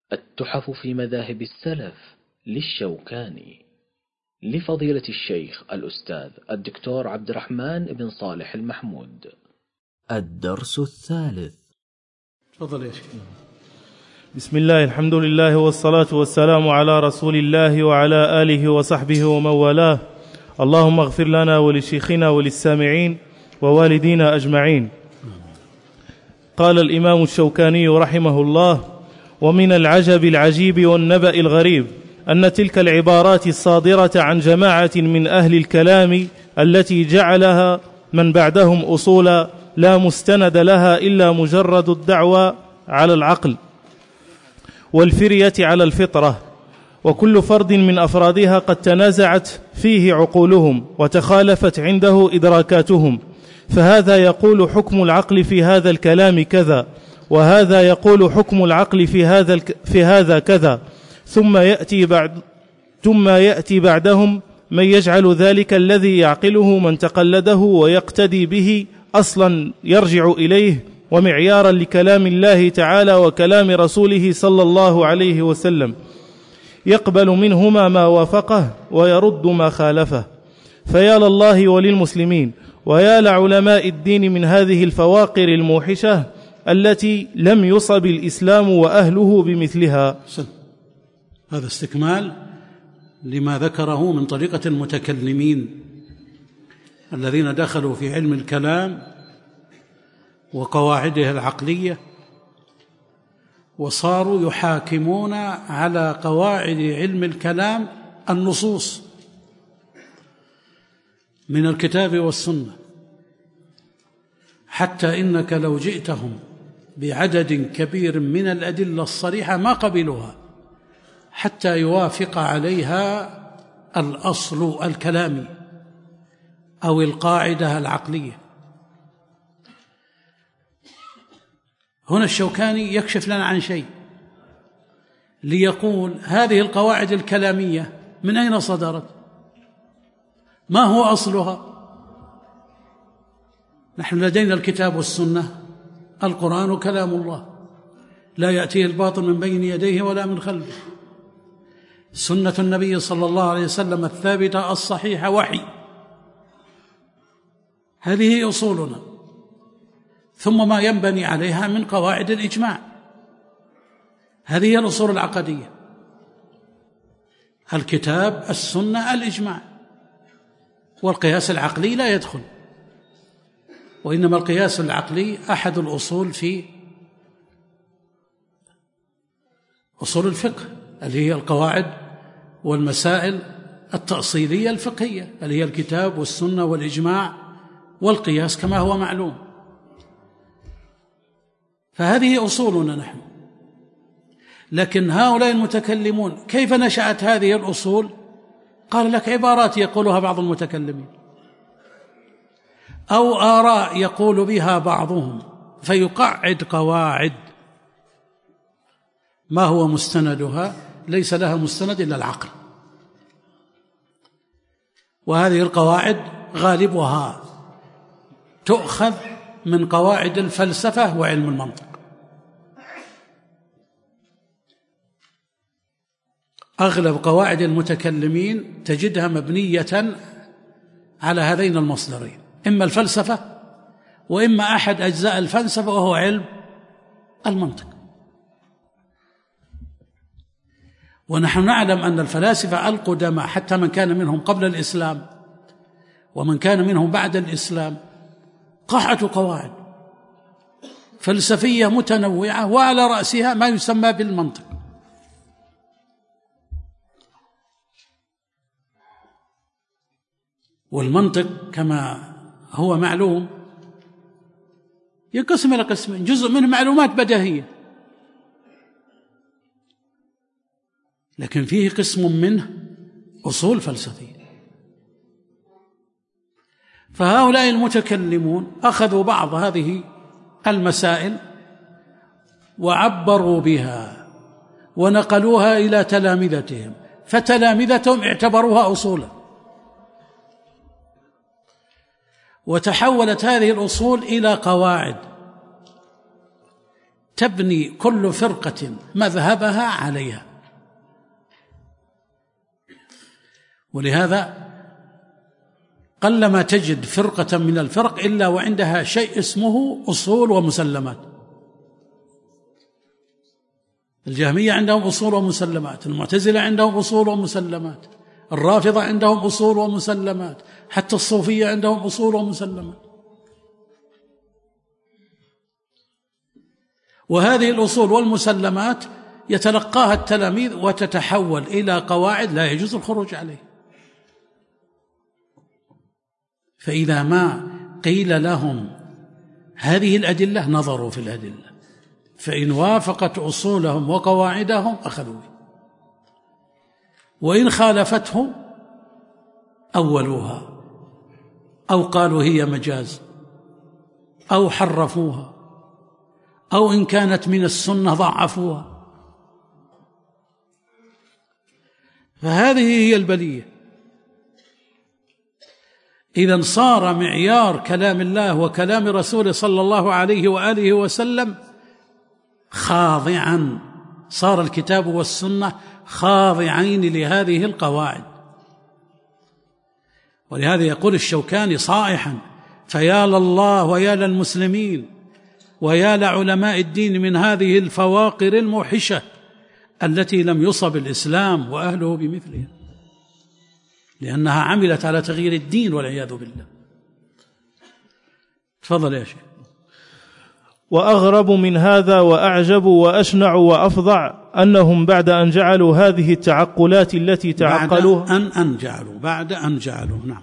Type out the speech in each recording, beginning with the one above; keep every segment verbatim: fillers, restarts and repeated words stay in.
التحف في مذاهب السلف للشوكاني، لفضيلة الشيخ الأستاذ الدكتور عبد الرحمن بن صالح المحمود. الدرس الثالث. تفضل يا شيخ. بسم الله، الحمد لله والصلاة والسلام على رسول الله وعلى آله وصحبه ومن والاه. اللهم اغفر لنا ولشيخنا وللسامعين ووالدينا أجمعين. قال الإمام الشوكاني رحمه الله: ومن العجب العجيب والنبأ الغريب أن تلك العبارات الصادرة عن جماعة من أهل الكلام التي جعلها من بعدهم أصولا لا مستند لها إلا مجرد الدعوى على العقل والفرية على الفطرة، وكل فرد من أفرادها قد تنازعت فيه عقولهم وتخالفت عنده إدراكاتهم، فهذا يقول حكم العقل في هذا الكلام كذا، وهذا يقول حكم العقل في هذا في هذا كذا، ثم يأتي بعد ثم يأتي بعدهم من يجعل ذلك الذي يعقله من تقلده ويقتدي به أصلا يرجع إليه ومعيارا لكلام الله تعالى وكلام رسوله صلى الله عليه وسلم، يقبل منهما ما وافقه ويرد ما خالفه. فيا لله وللمسلمين ويا لعلماء الدين من هذه الفواقر الموحشة التي لم يصب الإسلام وأهله بمثلها. هذا استكمال لما ذكره من طريقة المتكلمين الذين دخلوا في علم الكلام وقواعده العقلية وصاروا يحاكمون على قواعد علم الكلام النصوص من الكتاب والسنة، حتى إنك لو جئتهم بعدد كبير من الأدلة الصريحة ما قبلوها حتى يوافق عليها الأصل الكلامي أو القاعدة العقلية. هنا الشوكاني يكشف لنا عن شيء ليقول هذه القواعد الكلامية من أين صدرت؟ ما هو أصلها؟ نحن لدينا الكتاب والسنة، القرآن كلام الله لا يأتيه الباطل من بين يديه ولا من خلفه، سنة النبي صلى الله عليه وسلم الثابتة الصحيحة وحي. هذه أصولنا، ثم ما ينبني عليها من قواعد الإجماع. هذه هي الأصول العقدية: الكتاب، السنة، الإجماع. والقياس العقلي لا يدخل، وإنما القياس العقلي أحد الأصول في أصول الفقه، اللي هي القواعد والمسائل التأصيلية الفقهية، اللي هي الكتاب والسنة والإجماع والقياس كما هو معلوم. فهذه أصولنا نحن. لكن هؤلاء المتكلمون كيف نشأت هذه الأصول؟ قال لك عبارات يقولها بعض المتكلمين أو آراء يقول بها بعضهم، فيقعد قواعد ما هو مستندها ليس لها مستند إلا العقل. وهذه القواعد غالبها تؤخذ من قواعد الفلسفة وعلم المنطق. أغلب قواعد المتكلمين تجدها مبنية على هذين المصدرين، إما الفلسفة وإما أحد أجزاء الفلسفة وهو علم المنطق. ونحن نعلم أن الفلاسفة القدماء حتى من كان منهم قبل الإسلام ومن كان منهم بعد الإسلام قحطوا قواعد فلسفية متنوعة، وعلى رأسها ما يسمى بالمنطق. والمنطق كما هو معلوم ينقسم إلى قسمين: جزء منه معلومات بديهية، لكن فيه قسم منه أصول فلسفية. فهؤلاء المتكلمون أخذوا بعض هذه المسائل وعبروا بها ونقلوها إلى تلامذتهم، فتلامذتهم اعتبروها أصولا، وتحولت هذه الأصول إلى قواعد تبني كل فرقة مذهبها عليها. ولهذا قلما تجد فرقة من الفرق إلا وعندها شيء اسمه أصول ومسلمات. الجهمية عندهم أصول ومسلمات، المعتزلة عندهم أصول ومسلمات، الرافضة عندهم أصول ومسلمات، حتى الصوفية عندهم أصول ومسلمات. وهذه الأصول والمسلمات يتلقاها التلاميذ وتتحول إلى قواعد لا يجوز الخروج عليه. فإذا ما قيل لهم هذه الأدلة نظروا في الأدلة، فإن وافقت أصولهم وقواعدهم أخذوا به، وإن خالفته أولوها أو قالوا هي مجاز أو حرفوها، أو إن كانت من السنة ضعفوها. فهذه هي البلية. إذن صار معيار كلام الله وكلام رسوله صلى الله عليه وآله وسلم خاضعا، صار الكتاب والسنة خاضعين لهذه القواعد. ولهذا يقول الشوكاني صائحا: فيا لله ويا للمسلمين ويا لعلماء الدين من هذه الفواقر الموحشة التي لم يصب الإسلام وأهله بمثلها، لأنها عملت على تغيير الدين والعياذ بالله. تفضل يا شيخ. وأغرب من هذا وأعجب وأشنع وأفظع أنهم بعد أن جعلوا هذه التعقلات التي تعقلوها بعد أن أن جعلوا بعد أن جعلوا نعم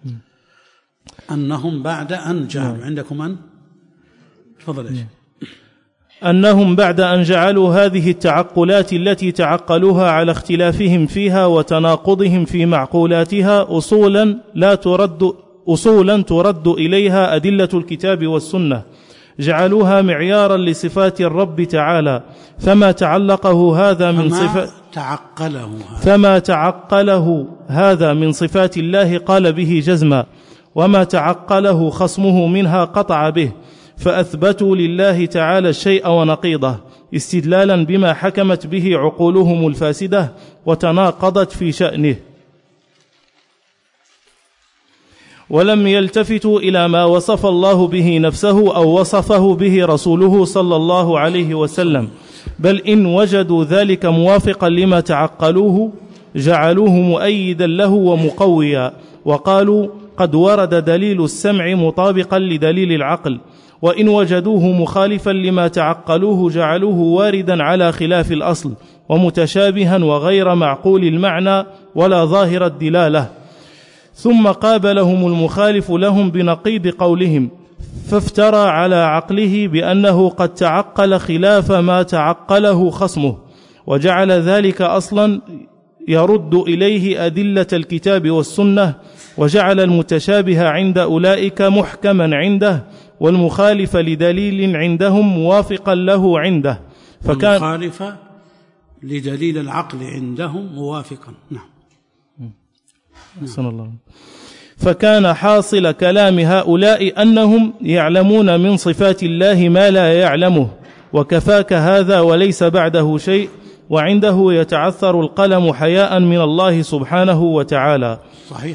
أنهم بعد أن جعلوا عندكم أن تفضل يا شيخ. أنهم بعد أن جعلوا هذه التعقلات التي تعقلوها على اختلافهم فيها وتناقضهم في معقولاتها أصولا لا ترد أصولا ترد إليها أدلة الكتاب والسنة، جعلوها معيارا لصفات الرب تعالى، فما تعلقه هذا من صفات تعقله فما تعقله هذا من صفات الله قال به جزما، وما تعقله خصمه منها قطع به، فأثبتوا لله تعالى الشيء ونقيضه استدلالا بما حكمت به عقولهم الفاسدة وتناقضت في شأنه، ولم يلتفتوا إلى ما وصف الله به نفسه أو وصفه به رسوله صلى الله عليه وسلم، بل إن وجدوا ذلك موافقا لما تعقلوه جعلوه مؤيدا له ومقويا، وقالوا قد ورد دليل السمع مطابقا لدليل العقل، وإن وجدوه مخالفا لما تعقلوه جعلوه واردا على خلاف الأصل ومتشابها وغير معقول المعنى ولا ظاهر الدلالة، ثم قابلهم المخالف لهم بنقيض قولهم، فافترى على عقله بأنه قد تعقل خلاف ما تعقله خصمه، وجعل ذلك أصلا يرد إليه أدلة الكتاب والسنة، وجعل المتشابه عند أولئك محكما عنده، والمخالف لدليل عندهم موافقا له عنده، فكان المخالف لدليل العقل عندهم موافقا. نعم. الله. فكان حاصل كلام هؤلاء أنهم يعلمون من صفات الله ما لا يعلمه، وكفاك هذا وليس بعده شيء، وعنده يتعثر القلم حياء من الله سبحانه وتعالى. صحيح.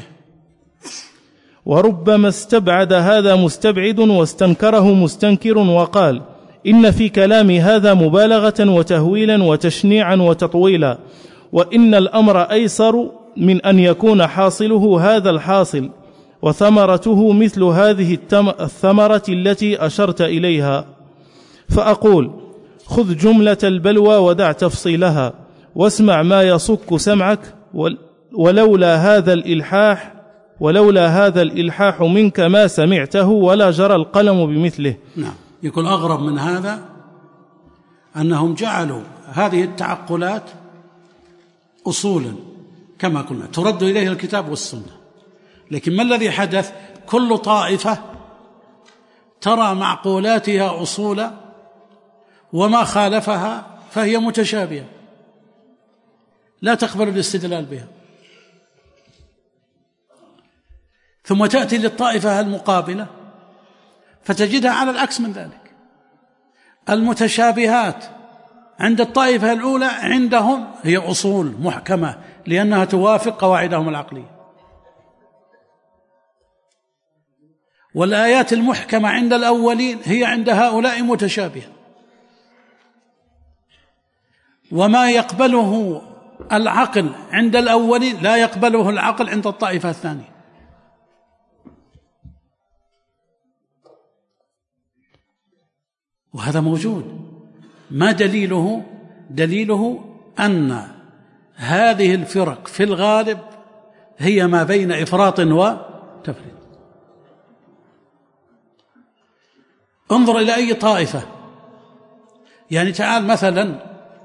وربما استبعد هذا مستبعد واستنكره مستنكر وقال إن في كلام هذا مبالغة وتهويلا وتشنيعا وتطويلا، وإن الأمر أيسر من أن يكون حاصله هذا الحاصل وثمرته مثل هذه الثمرة التي أشرت إليها. فأقول خذ جملة البلوى ودع تفصيلها، واسمع ما يصك سمعك، ولولا هذا الإلحاح ولولا هذا الإلحاح منك ما سمعته ولا جرى القلم بمثله. نعم. يقول أغرب من هذا أنهم جعلوا هذه التعقلات أصولا كما قلنا ترد إليه الكتاب والسنة، لكن ما الذي حدث؟ كل طائفة ترى معقولاتها أصولا وما خالفها فهي متشابهة لا تقبل الاستدلال بها، ثم تأتي للطائفة المقابلة فتجدها على العكس من ذلك، المتشابهات عند الطائفة الأولى عندهم هي أصول محكمة لأنها توافق قواعدهم العقلية، والآيات المحكمة عند الأولين هي عند هؤلاء متشابهة، وما يقبله العقل عند الأولين لا يقبله العقل عند الطائفة الثانية. وهذا موجود. ما دليله؟ دليله أن هذه الفرق في الغالب هي ما بين إفراط وتفريط. انظر إلى أي طائفة، يعني تعال مثلا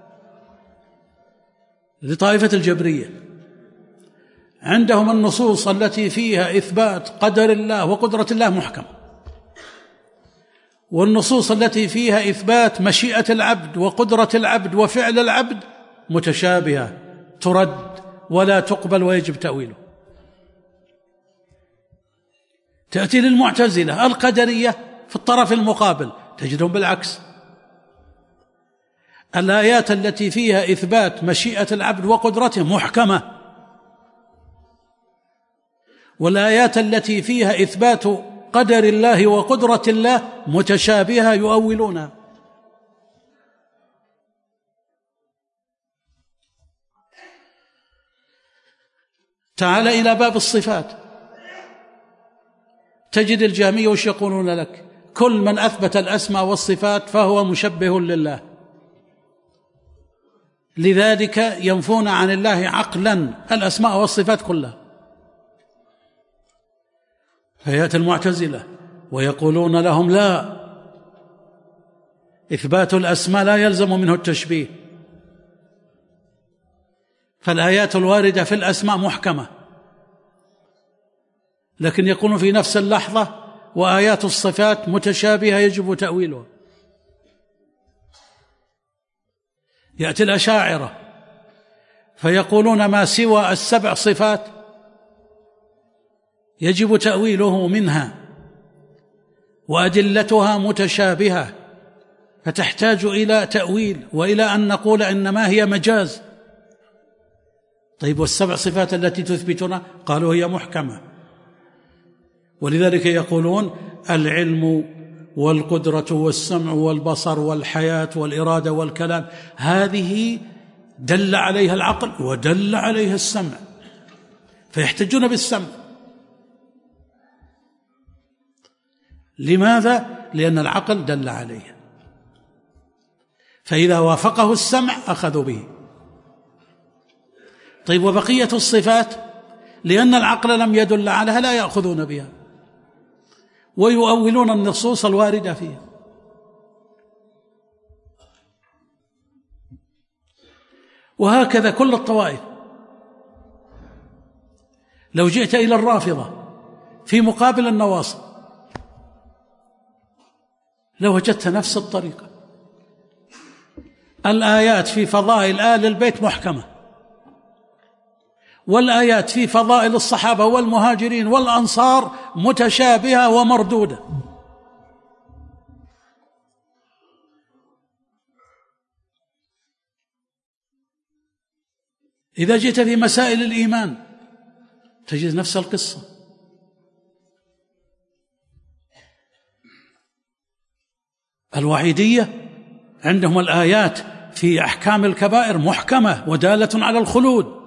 لطائفة الجبرية، عندهم النصوص التي فيها إثبات قدر الله وقدرة الله محكم، والنصوص التي فيها إثبات مشيئة العبد وقدرة العبد وفعل العبد متشابهة ترد ولا تقبل ويجب تأويله. تأتي للمعتزلة القدرية في الطرف المقابل تجدهم بالعكس، الآيات التي فيها إثبات مشيئة العبد وقدرته محكمة، والآيات التي فيها إثبات قدر الله وقدرة الله متشابهة يؤولونها. تعال إلى باب الصفات، تجد الجهمية وش يقولون لك؟ كل من أثبت الأسماء والصفات فهو مشبه لله، لذلك ينفون عن الله عقلا الأسماء والصفات كلها. فيأتي المعتزلة ويقولون لهم لا، إثبات الأسماء لا يلزم منه التشبيه، فالآيات الواردة في الأسماء محكمة، لكن يكون في نفس اللحظة وآيات الصفات متشابهة يجب تأويلها. يأتي الأشاعرة فيقولون ما سوى السبع صفات يجب تأويله منها وأدلتها متشابهة فتحتاج إلى تأويل وإلى أن نقول إنما هي مجاز. طيب والسبع صفات التي تثبتنا؟ قالوا هي محكمة، ولذلك يقولون العلم والقدرة والسمع والبصر والحياة والإرادة والكلام هذه دل عليها العقل ودل عليها السمع، فيحتجون بالسمع. لماذا؟ لأن العقل دل عليها، فإذا وافقه السمع أخذوا به. طيب وبقية الصفات لأن العقل لم يدل عليها لا يأخذون بها ويؤولون النصوص الواردة فيها. وهكذا كل الطوائف. لو جئت إلى الرافضة في مقابل النواصب لوجدت نفس الطريقة، الآيات في فضائل آل البيت محكمة، والآيات في فضائل الصحابة والمهاجرين والأنصار متشابهة ومردودة. إذا جئت في مسائل الإيمان تجد نفس القصة. الوعيدية عندهم الآيات في أحكام الكبائر محكمة ودالة على الخلود.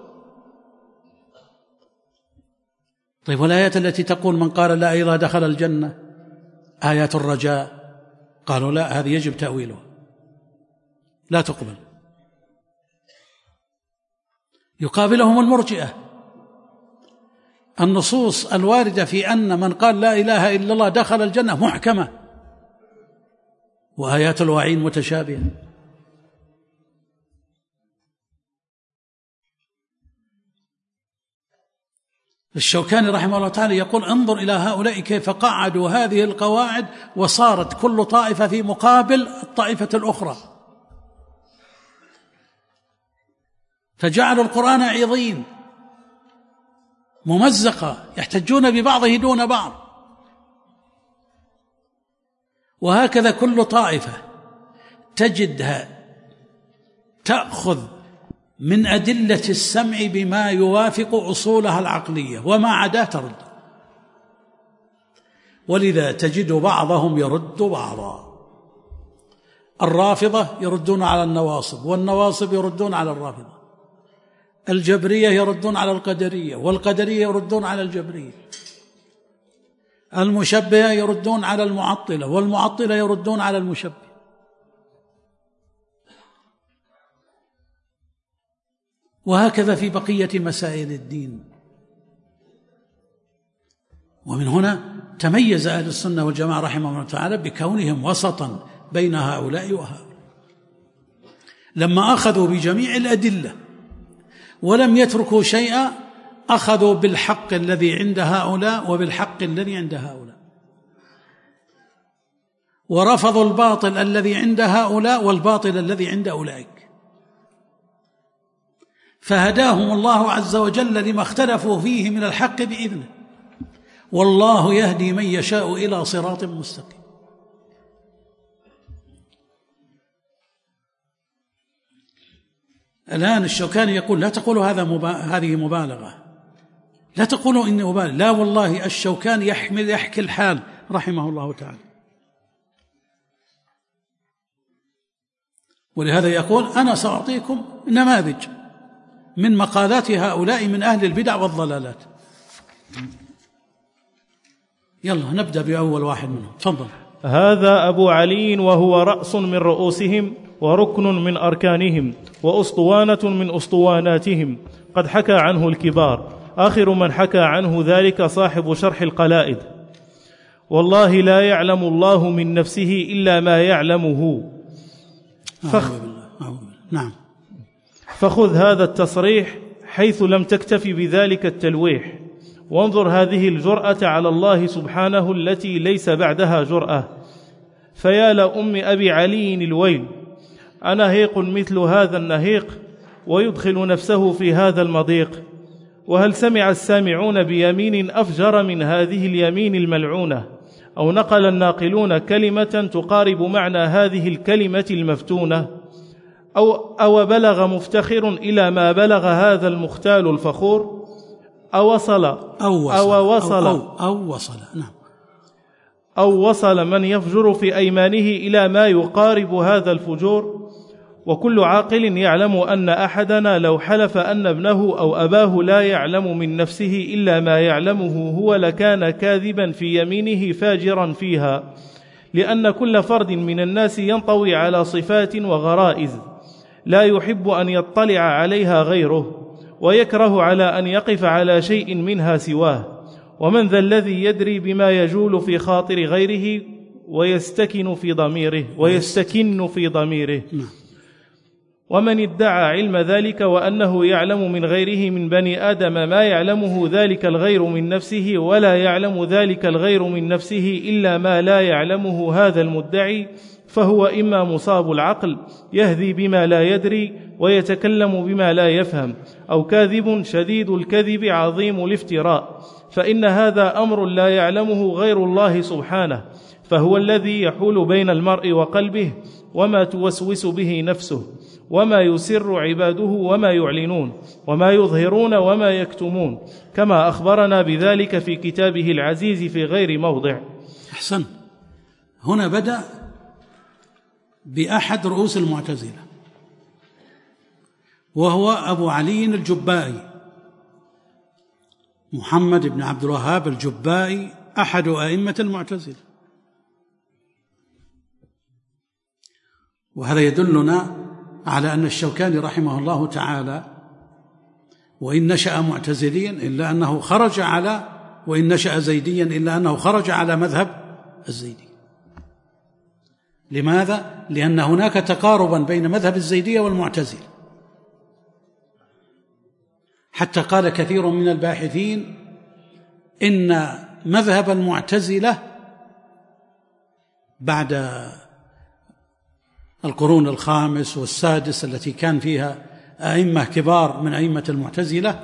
طيب والآيات التي تقول من قال لا إله دخل الجنة آيات الرجاء، قالوا لا، هذه يجب تأويلها لا تقبل. يقابلهم المرجئة، النصوص الواردة في أن من قال لا إله إلا الله دخل الجنة محكمة وآيات الوعيد متشابهة. الشوكاني رحمه الله تعالى يقول انظر إلى هؤلاء كيف قعدوا هذه القواعد وصارت كل طائفة في مقابل الطائفة الأخرى، فجعلوا القرآن عظيم ممزقة يحتجون ببعضه دون بعض. وهكذا كل طائفة تجدها تأخذ من أدلة السمع بما يوافق أصولها العقلية، وما عدا ترد. ولذا تجد بعضهم يرد بعضا. الرافضة يردون على النواصب، والنواصب يردون على الرافضة. الجبرية يردون على القدرية، والقدرية يردون على الجبرية. المشبهة يردون على المعطلة، والمعطلة يردون على المشبه. وهكذا في بقية مسائل الدين. ومن هنا تميز أهل السنة والجماعة رحمهم الله تعالى بكونهم وسطا بين هؤلاء وهؤلاء، لما أخذوا بجميع الأدلة ولم يتركوا شيئا، أخذوا بالحق الذي عند هؤلاء وبالحق الذي عند هؤلاء، ورفضوا الباطل الذي عند هؤلاء والباطل الذي عند أولئك، فهداهم الله عز وجل لما اختلفوا فيه من الحق بإذنه. والله يهدي من يشاء إلى صراط مستقيم. الآن الشوكاني يقول لا تقولوا هذا مبا... هذه مبالغة، لا تقولوا إني مبالغ. لا والله، الشوكاني يحمل يحكي الحال رحمه الله تعالى. ولهذا يقول أنا سأعطيكم نماذج من مقالات هؤلاء من أهل البدع والضلالات. يلا نبدأ بأول واحد منهم، تفضل. هذا أبو علي وهو رأس من رؤوسهم وركن من أركانهم وأسطوانة من أسطواناتهم، قد حكى عنه الكبار. آخر من حكى عنه ذلك صاحب شرح القلائد. والله لا يعلم الله من نفسه إلا ما يعلمه. فخ... نعم. فخذ هذا التصريح حيث لم تكتفي بذلك التلويح، وانظر هذه الجرأة على الله سبحانه التي ليس بعدها جرأة. فيا لأم أبي علي الويل، أنهيق مثل هذا النهيق ويدخل نفسه في هذا المضيق؟ وهل سمع السامعون بيمين أفجر من هذه اليمين الملعونة؟ أو نقل الناقلون كلمة تقارب معنى هذه الكلمة المفتونة؟ أو, أو بلغ مفتخر إلى ما بلغ هذا المختال الفخور؟ أو وصل أو وصل, أو وصل, أو, أو, أو وصل نعم أو وصل من يفجر في أيمانه إلى ما يقارب هذا الفجور؟ وكل عاقل يعلم أن أحدنا لو حلف أن ابنه أو أباه لا يعلم من نفسه إلا ما يعلمه هو لكان كاذبا في يمينه فاجرا فيها، لأن كل فرد من الناس ينطوي على صفات وغرائز لا يحب أن يطلع عليها غيره، ويكره على أن يقف على شيء منها سواه. ومن ذا الذي يدري بما يجول في خاطر غيره ويستكن في ضميره ويستكن في ضميره؟ ومن ادعى علم ذلك وأنه يعلم من غيره من بني آدم ما يعلمه ذلك الغير من نفسه، ولا يعلم ذلك الغير من نفسه إلا ما لا يعلمه هذا المدعي، فهو إما مصاب العقل يهذي بما لا يدري ويتكلم بما لا يفهم، أو كاذب شديد الكذب عظيم الافتراء، فإن هذا أمر لا يعلمه غير الله سبحانه، فهو الذي يحول بين المرء وقلبه وما توسوس به نفسه، وما يسر عباده وما يعلنون، وما يظهرون وما يكتمون، كما أخبرنا بذلك في كتابه العزيز في غير موضع. أحسن. هنا بدأ بأحد رؤوس المعتزلة، وهو أبو علي الجبائي، محمد بن عبد الوهاب الجبائي، أحد أئمة المعتزلة. وهذا يدلنا على أن الشوكاني رحمه الله تعالى وإن نشأ معتزليا إلا أنه خرج على وإن نشأ زيديا إلا أنه خرج على مذهب الزيدي. لماذا؟ لأن هناك تقاربا بين مذهب الزيدية والمعتزلة، حتى قال كثير من الباحثين إن مذهب المعتزلة بعد القرون الخامس والسادس التي كان فيها أئمة كبار من أئمة المعتزلة،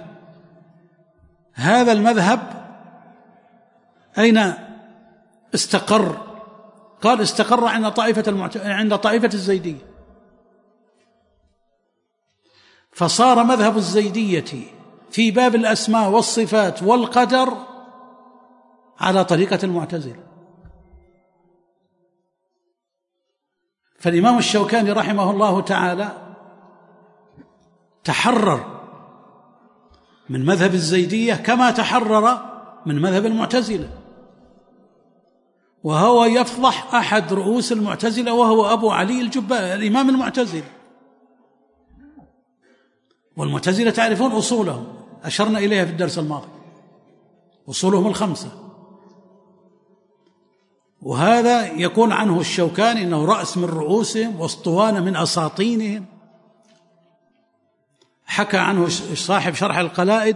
هذا المذهب أين استقر قال استقر عند طائفة المعت... عند طائفة الزيدية، فصار مذهب الزيدية في باب الأسماء والصفات والقدر على طريقة المعتزلة. فالإمام الشوكاني رحمه الله تعالى تحرر من مذهب الزيدية كما تحرر من مذهب المعتزلة، وهو يفضح أحد رؤوس المعتزلة وهو أبو علي الجبائي الإمام المعتزلي. والمعتزلة تعرفون أصولهم، أشرنا إليها في الدرس الماضي، أصولهم الخمسة، وهذا يكون عنه الشوكاني أنه رأس من رؤوسهم واسطوانة من أساطينهم. حكى عنه صاحب شرح القلائد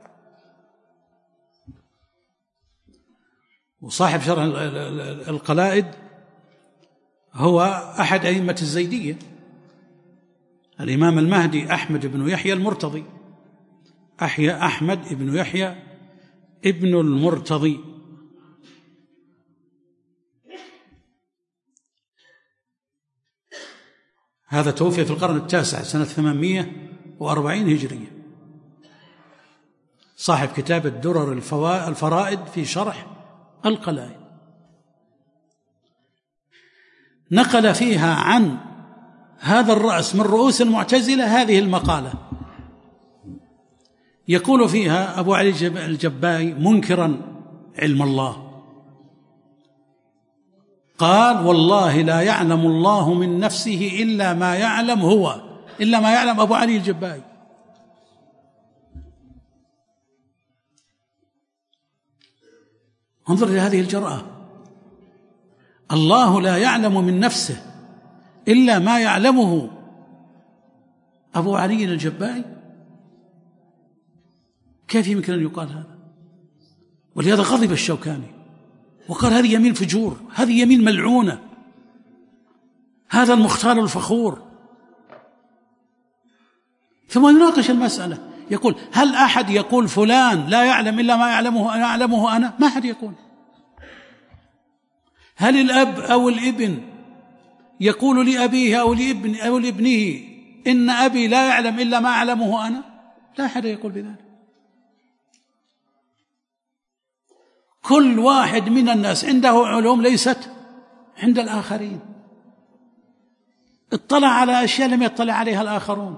وصاحب شرح القلائد هو أحد أئمة الزيدية، الإمام المهدي أحمد بن يحيى المرتضي، أحيى أحمد بن يحيى ابن المرتضي. هذا توفي في القرن التاسع سنة ثمانمائة وأربعين هجرية، صاحب كتاب الدرر الفرائد في شرح القلائد. نقل فيها عن هذا الرأس من رؤوس المعتزلة هذه المقالة، يقول فيها أبو علي الجبائي منكرا علم الله، قال والله لا يعلم الله من نفسه إلا ما يعلم هو، إلا ما يعلم أبو علي الجبائي. انظر لهذه الجرأة، الله لا يعلم من نفسه إلا ما يعلمه أبو علي الجبائي. كيف يمكن أن يقال هذا؟ ولهذا غضب الشوكاني وقال هذه يمين فجور، هذه يمين ملعونة، هذا المختال الفخور. ثم يناقش المسألة، يقول هل أحد يقول فلان لا يعلم إلا ما يعلمه أنا أعلمه أنا؟ ما أحد يقول. هل الأب أو الابن يقول لأبيه أو لابن أو لابنه إن أبي لا يعلم إلا ما أعلمه أنا؟ لا أحد يقول بذلك. كل واحد من الناس عنده علوم ليست عند الآخرين، اطلع على أشياء لم يطلع عليها الآخرون،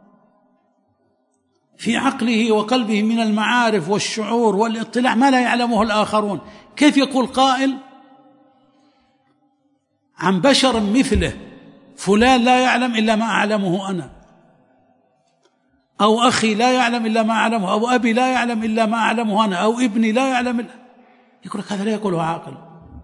في عقله وقلبه من المعارف والشعور والاطلاع ما لا يعلمه الآخرون. كيف يقول قائل عن بشر مثله فلان لا يعلم إلا ما أعلمه أنا، أو أخي لا يعلم إلا ما أعلمه، أو أبي لا يعلم إلا ما أعلمه أنا، أو ابني لا يعلم إلا. يقول لك هذا لا يقوله عاقل.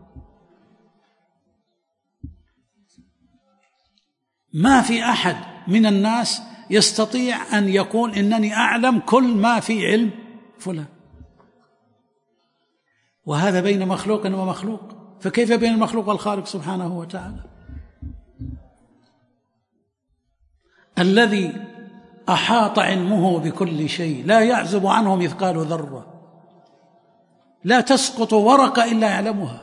ما في أحد من الناس يستطيع أن يقول إنني أعلم كل ما في علم فلان، وهذا بين مخلوق ومخلوق، فكيف بين المخلوق والخالق سبحانه وتعالى؟ الذي أحاط علمه بكل شيء، لا يعزب عنه مثقال ذرة، لا تسقط ورقة إلا يعلمها،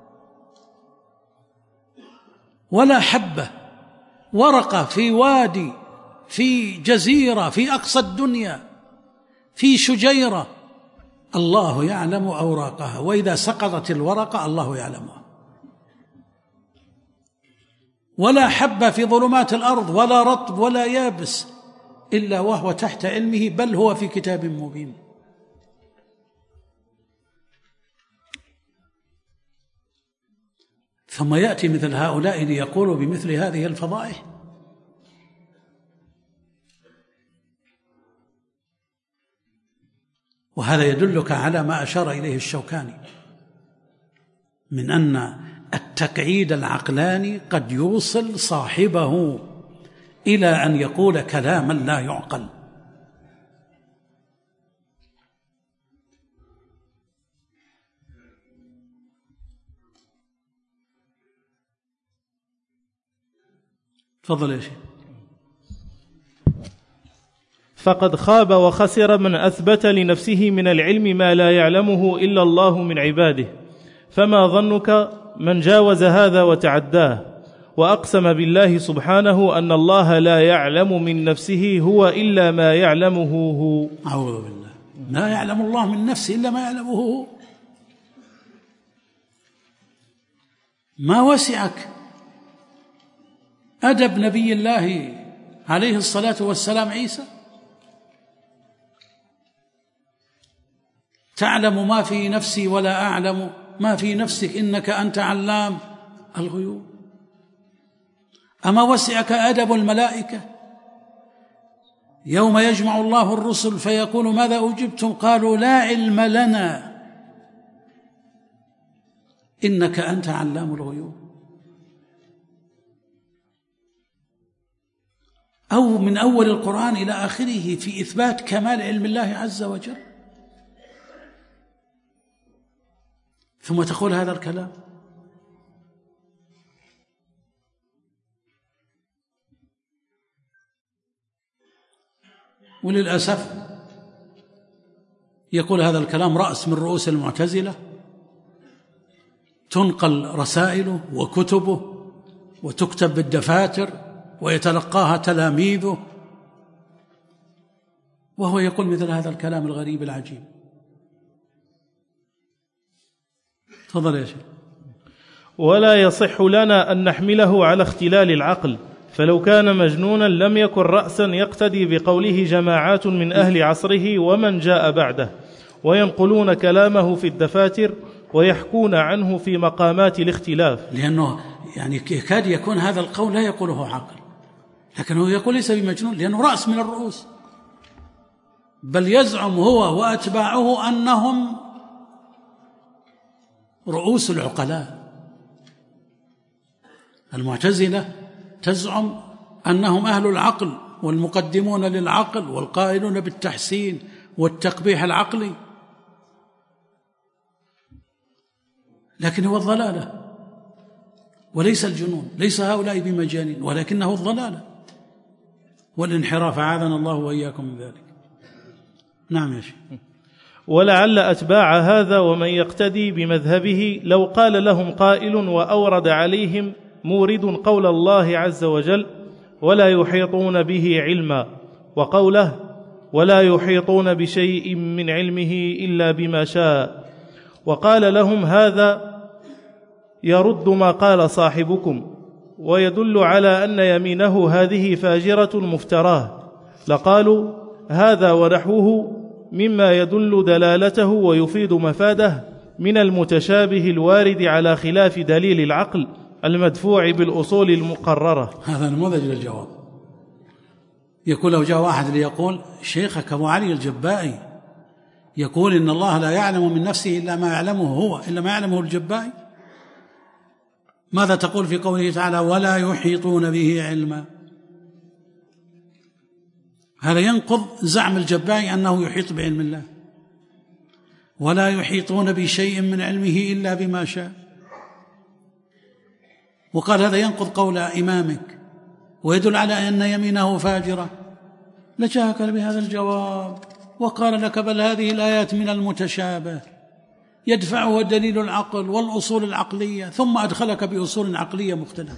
ولا حبة ورقة في وادي، في جزيرة، في أقصى الدنيا، في شجيرة، الله يعلم أوراقها، وإذا سقطت الورقة الله يعلمها. ولا حبة في ظلمات الأرض، ولا رطب ولا يابس إلا وهو تحت علمه، بل هو في كتاب مبين. ثم يأتي مثل هؤلاء ليقولوا بمثل هذه الفضائح. وهذا يدلك على ما أشار إليه الشوكاني من أن التقعيد العقلاني قد يوصل صاحبه إلى أن يقول كلاما لا يعقل. تفضل يا شيخ. فقد خاب وخسر من أثبت لنفسه من العلم ما لا يعلمه إلا الله من عباده، فما ظنك من جاوز هذا وتعداه، وأقسم بالله سبحانه أن الله لا يعلم من نفسه هو إلا ما يعلمه هو. أعوذ بالله، لا يعلم الله من نفسه إلا ما يعلمه هو. ما وسعك أدب نبي الله عليه الصلاة والسلام عيسى؟ تعلم ما في نفسي ولا أعلم ما في نفسك إنك أنت علام الغيوب. أما وسعك أدب الملائكة يوم يجمع الله الرسل فيقول ماذا أجبتم؟ قالوا لا علم لنا إنك أنت علام الغيوب. أو من أول القرآن إلى آخره في إثبات كمال علم الله عز وجل، ثم تقول هذا الكلام. وللأسف يقول هذا الكلام رأس من رؤوس المعتزلة، تنقل رسائله وكتبه وتكتب بالدفاتر ويتلقاها تلاميذه، وهو يقول مثل هذا الكلام الغريب العجيب. تفضل يا شيخ. ولا يصح لنا أن نحمله على اختلال العقل، فلو كان مجنونا لم يكن رأسا يقتدي بقوله جماعات من أهل عصره ومن جاء بعده، وينقلون كلامه في الدفاتر ويحكون عنه في مقامات الاختلاف. لأنه يعني يكاد يكون هذا القول لا يقوله عقل، لكنه يقول ليس بمجنون لأنه رأس من الرؤوس، بل يزعم هو وأتباعه أنهم رؤوس العقلاء. المعتزلة تزعم أنهم أهل العقل والمقدمون للعقل والقائلون بالتحسين والتقبيح العقلي، لكن هو الضلالة وليس الجنون، ليس هؤلاء بمجانين، ولكنه الضلالة والانحراف، أعاذنا الله وإياكم من ذلك. نعم يا شيخ. ولعل أتباع هذا ومن يقتدي بمذهبه لو قال لهم قائل وأورد عليهم مورد قول الله عز وجل ولا يحيطون به علما، وقوله ولا يحيطون بشيء من علمه إلا بما شاء، وقال لهم هذا يرد ما قال صاحبكم ويدل على أن يمينه هذه فاجرة مفتراه، لقالوا هذا ونحوه مما يدل دلالته ويفيد مفاده من المتشابه الوارد على خلاف دليل العقل المدفوع بالأصول المقررة. هذا نموذج للجواب. يقول لو جاء واحد ليقول شيخك أبو علي الجبائي يقول إن الله لا يعلم من نفسه إلا ما يعلمه هو إلا ما يعلمه الجبائي، ماذا تقول في قوله تعالى ولا يحيطون به علما؟ هذا ينقض زعم الجبائي أنه يحيط بعلم الله. ولا يحيطون بشيء من علمه إلا بما شاء، وقال هذا ينقض قول إمامك ويدل على أن يمينه فاجرة، لجاءك بهذا الجواب وقال لك بل هذه الآيات من المتشابه يدفعه دليل العقل والأصول العقلية، ثم أدخلك بأصول عقلية مختلفة.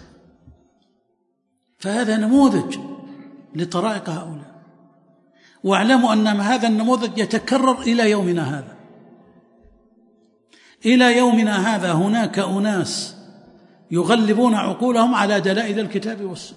فهذا نموذج لطرائق هؤلاء، واعلموا أن هذا النموذج يتكرر إلى يومنا هذا. إلى يومنا هذا هناك أناس يغلبون عقولهم على دلائل الكتاب والسنة.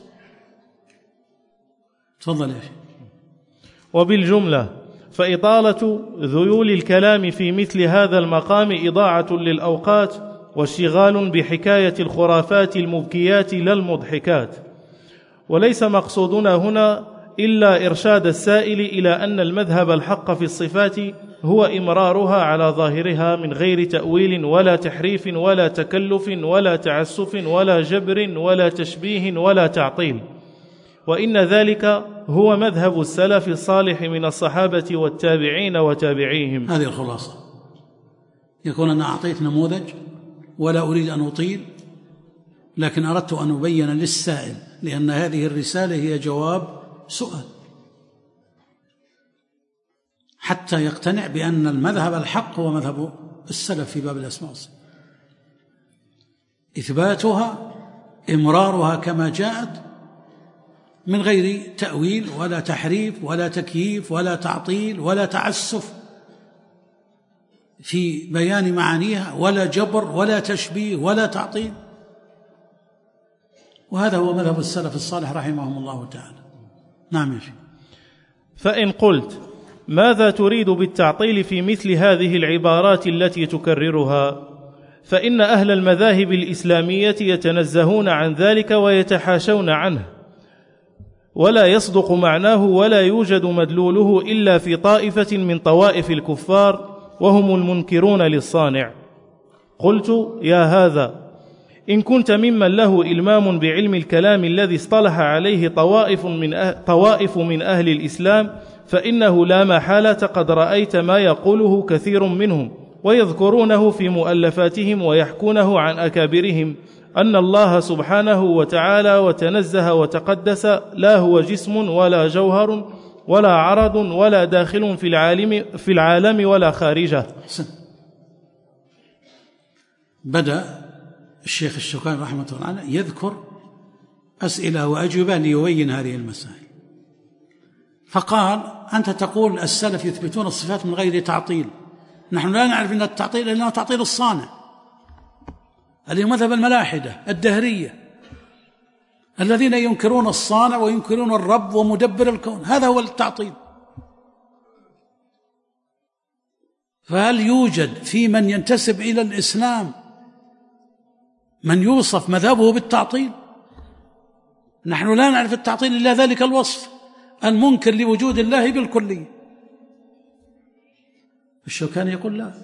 تفضل يا شيخ. وبالجملة فإطالة ذيول الكلام في مثل هذا المقام إضاعة للأوقات واشتغال بحكاية الخرافات المبكيات لا المضحكات، وليس مقصودنا هنا إلا إرشاد السائل إلى أن المذهب الحق في الصفات هو إمرارها على ظاهرها من غير تأويل ولا تحريف ولا تكلف ولا تعسف ولا جبر ولا تشبيه ولا تعطيل، وإن ذلك هو مذهب السلف الصالح من الصحابة والتابعين وتابعيهم. هذه الخلاصة. يقول أنا أعطيت نموذج ولا أريد أن أطيل، لكن أردت أن أبين للسائل، لأن هذه الرسالة هي جواب سؤال حتى يقتنع بأن المذهب الحق هو مذهب السلف في باب الأسماء والصفات. إثباتها إمرارها كما جاءت من غير تأويل ولا تحريف ولا تكييف ولا تعطيل ولا تعسف في بيان معانيها ولا جبر ولا تشبيه ولا تعطيل. وهذا هو مذهب السلف الصالح رحمهم الله تعالى. نعم يا شيخ. فإن قلت ماذا تريد بالتعطيل في مثل هذه العبارات التي تكررها؟ فإن أهل المذاهب الإسلامية يتنزهون عن ذلك ويتحاشون عنه، ولا يصدق معناه ولا يوجد مدلوله إلا في طائفة من طوائف الكفار وهم المنكرون للصانع. قلت يا هذا، إن كنت ممن له إلمام بعلم الكلام الذي اصطلح عليه طوائف من أهل, طوائف من أهل الإسلام، فإنه لا محالة قد رأيت ما يقوله كثير منهم ويذكرونه في مؤلفاتهم ويحكونه عن أكابرهم، أن الله سبحانه وتعالى وتنزه وتقدس لا هو جسم ولا جوهر ولا عرض ولا داخل في العالم, في العالم ولا خارجه. بدأ الشيخ الشوكاني رحمه الله عليه يذكر أسئلة وأجوبة ليبين هذه المسائل، فقال أنت تقول السلف يثبتون الصفات من غير تعطيل، نحن لا نعرف أن التعطيل إلا تعطيل الصانع، اللي مذهب الملاحدة الدهرية الذين ينكرون الصانع وينكرون الرب ومدبر الكون، هذا هو التعطيل. فهل يوجد في من ينتسب إلى الإسلام من يوصف مذهبه بالتعطيل؟ نحن لا نعرف التعطيل إلا ذلك الوصف المنكر لوجود الله بالكلية. الشوكاني يقول لا،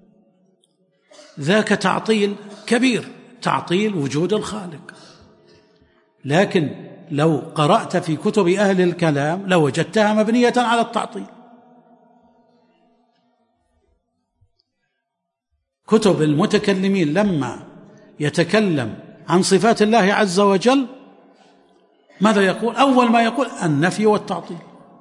ذاك تعطيل كبير، تعطيل وجود الخالق، لكن لو قرأت في كتب أهل الكلام لوجدتها مبنية على التعطيل. كتب المتكلمين لما يتكلم عن صفات الله عز وجل ماذا يقول؟ أول ما يقول النفي والتعطيل.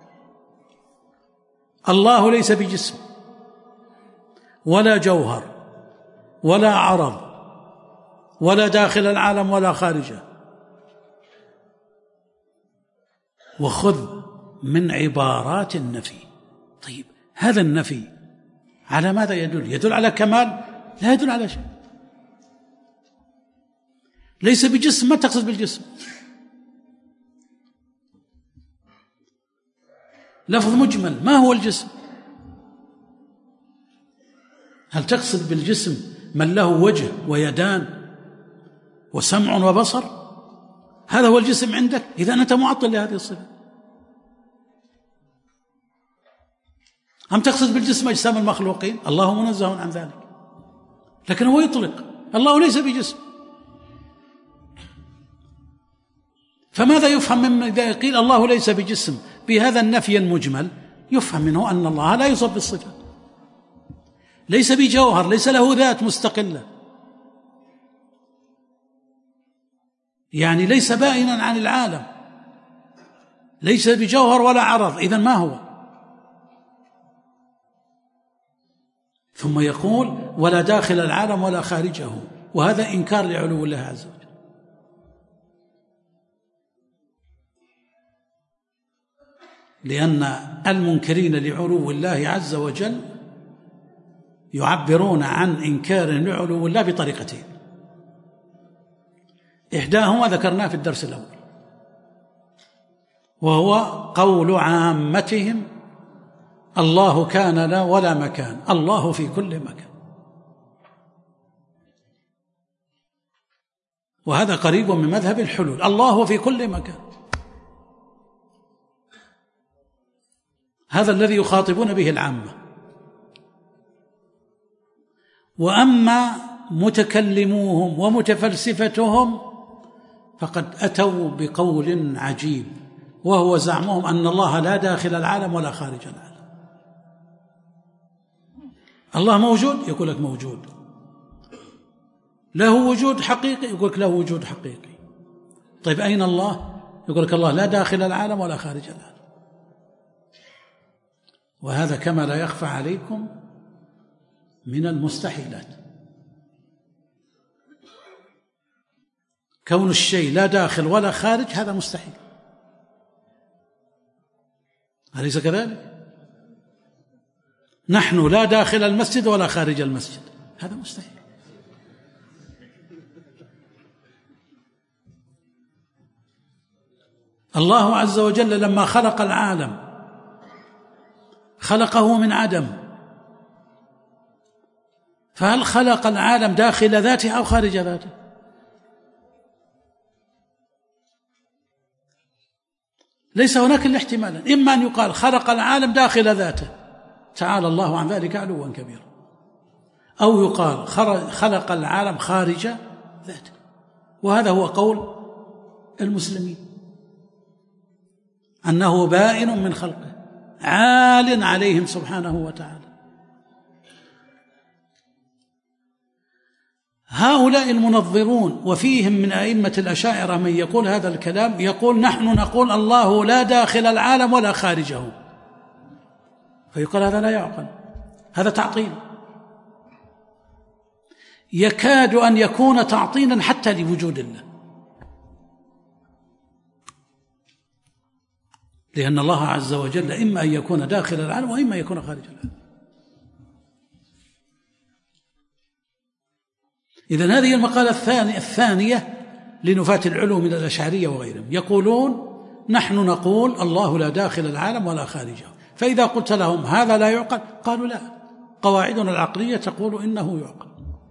الله ليس بجسم ولا جوهر ولا عرض ولا داخل العالم ولا خارجه. وخذ من عبارات النفي. طيب هذا النفي على ماذا يدل؟ يدل على كمال؟ لا يدل على شيء. ليس بجسم، ما تقصد بالجسم؟ لفظ مجمل، ما هو الجسم؟ هل تقصد بالجسم من له وجه ويدان وسمع وبصر؟ هذا هو الجسم عندك؟ إذا أنت معطل لهذه الصفة. أم تقصد بالجسم أجسام المخلوقين؟ الله منزه عن ذلك، لكن هو يطلق الله ليس بجسم. فماذا يفهم مما إذا قيل الله ليس بجسم بهذا النفي المجمل؟ يفهم منه أن الله لا يوصف بالصفات، ليس بجوهر، ليس له ذات مستقلة، يعني ليس بائنا عن العالم، ليس بجوهر ولا عرض. إذن ما هو؟ ثم يقول ولا داخل العالم ولا خارجه، وهذا إنكار لعلو الله عز وجل. لأن المنكرين لعلو الله عز وجل يعبرون عن إنكار لعلو الله بطريقتين، إحداهما ذكرناه في الدرس الأول، وهو قول عامتهم الله كان لا ولا مكان، الله في كل مكان، وهذا قريب من مذهب الحلول، الله في كل مكان. هذا الذي يخاطبون به العامة. وأما متكلموهم ومتفلسفتهم فقد أتوا بقول عجيب، وهو زعمهم أن الله لا داخل العالم ولا خارج العالم. الله موجود؟ يقول لك موجود. له وجود حقيقي؟ يقول لك له وجود حقيقي. طيب أين الله؟ يقول لك الله لا داخل العالم ولا خارج العالم. وهذا كما لا يخفى عليكم من المستحيلات. كون الشيء لا داخل ولا خارج هذا مستحيل، أليس كذلك؟ نحن لا داخل المسجد ولا خارج المسجد، هذا مستحيل. الله عز وجل لما خلق العالم خلقه من عدم، فهل خلق العالم داخل ذاته أو خارج ذاته؟ ليس هناك إلا احتمالا، إما أن يقال خلق العالم داخل ذاته تعالى الله عن ذلك علوا كبيرا، أو يقال خلق العالم خارج ذاته، وهذا هو قول المسلمين أنه بائن من خلقه عال عليهم سبحانه وتعالى. هؤلاء المنظرون وفيهم من أئمة الأشاعرة من يقول هذا الكلام، يقول نحن نقول الله لا داخل العالم ولا خارجه، فيقال هذا لا يعقل، هذا تعطيل، يكاد أن يكون تعطيلا حتى لوجود الله، لأن الله عز وجل إما أن يكون داخل العالم وإما أن يكون خارج العالم. إذن هذه المقالة الثانية, الثانية لنفاة العلوم من الأشعرية وغيرهم، يقولون نحن نقول الله لا داخل العالم ولا خارجه، فإذا قلت لهم هذا لا يعقل قالوا لا، قواعدنا العقلية تقول إنه يعقل.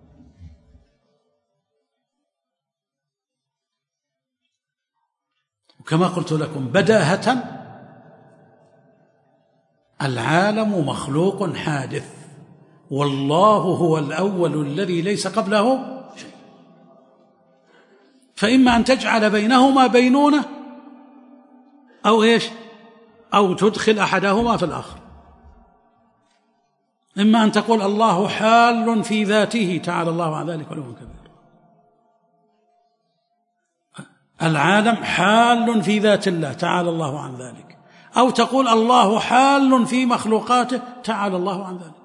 وكما قلت لكم بداهة العالم مخلوق حادث، والله هو الأول الذي ليس قبله شيء، فإما أن تجعل بينهما بينونة أو إيش أو تدخل أحدهما في الآخر، إما أن تقول الله حال في ذاته تعالى الله عن ذلك علوا كبير، العالم حال في ذات الله تعالى الله عن ذلك، أو تقول الله حال في مخلوقاته تعالى الله عن ذلك،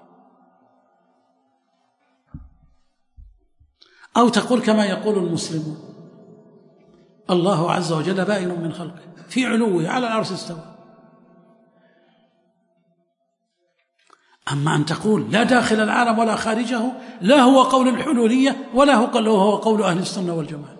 أو تقول كما يقول المسلمون الله عز وجل بائن من خلقه في علوه على العرش استوى. أما أن تقول لا داخل العالم ولا خارجه، لا هو قول الحلولية ولا هو قول أهل السنة والجماعة.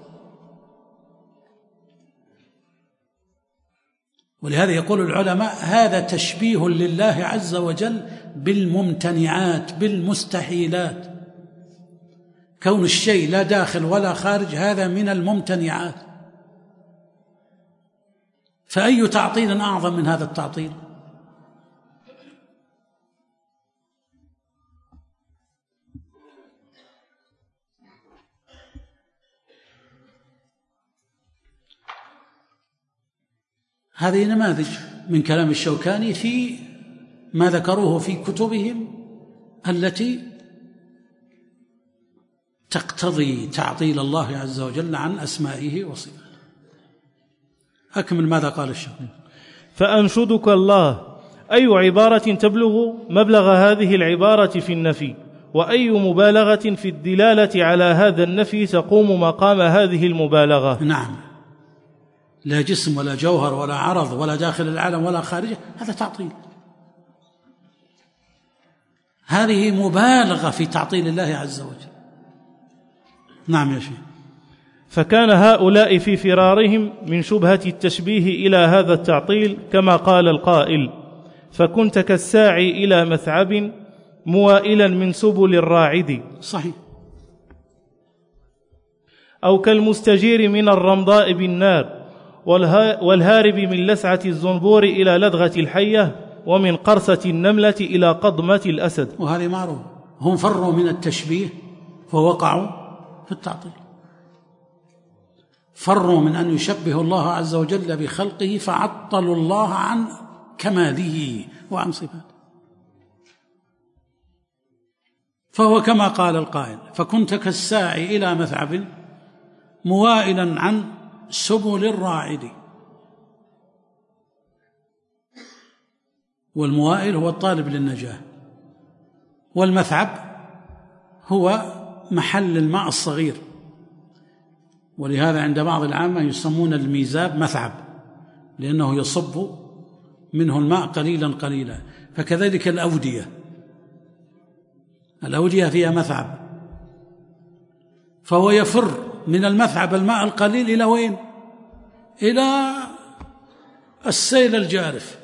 ولهذا يقول العلماء هذا تشبيه لله عز وجل بالممتنعات بالمستحيلات، كون الشيء لا داخل ولا خارج هذا من الممتنعات، فأي تعطيل أعظم من هذا التعطيل؟ هذه نماذج من كلام الشوكاني في ما ذكروه في كتبهم التي تقتضي تعطيل الله عز وجل عن أسمائه وصفاته. أكمل ماذا قال الشوكاني. فأنشدك الله، أي عبارة تبلغ مبلغ هذه العبارة في النفي، وأي مبالغة في الدلالة على هذا النفي تقوم مقام هذه المبالغة. نعم، لا جسم ولا جوهر ولا عرض ولا داخل العالم ولا خارجه، هذا تعطيل، هذه مبالغة في تعطيل الله عز وجل. نعم يا شيخ. فكان هؤلاء في فرارهم من شبهة التشبيه إلى هذا التعطيل كما قال القائل: فكنت كالساعي إلى مثعب موائلا من سبل الراعد. صحيح. أو كالمستجير من الرمضاء بالنار، والهارب من لسعة الزنبور إلى لدغة الحية، ومن قرصة النملة إلى قضمة الأسد. وهذه معروف، هم فروا من التشبيه فوقعوا في التعطيل، فروا من أن يشبهوا الله عز وجل بخلقه فعطلوا الله عن كماله وعن صفاته. فهو كما قال القائل: فكنت كالساعي إلى مثعب موائلا عن سبل الراعد. والموائل هو الطالب للنجاة، والمثعب هو محل الماء الصغير، ولهذا عند بعض العامة يسمون الميزاب مثعب، لأنه يصب منه الماء قليلا قليلا. فكذلك الأودية، الأودية فيها مثعب، فهو يفر من المثعب الماء القليل إلى وين؟ إلى السيل الجارف.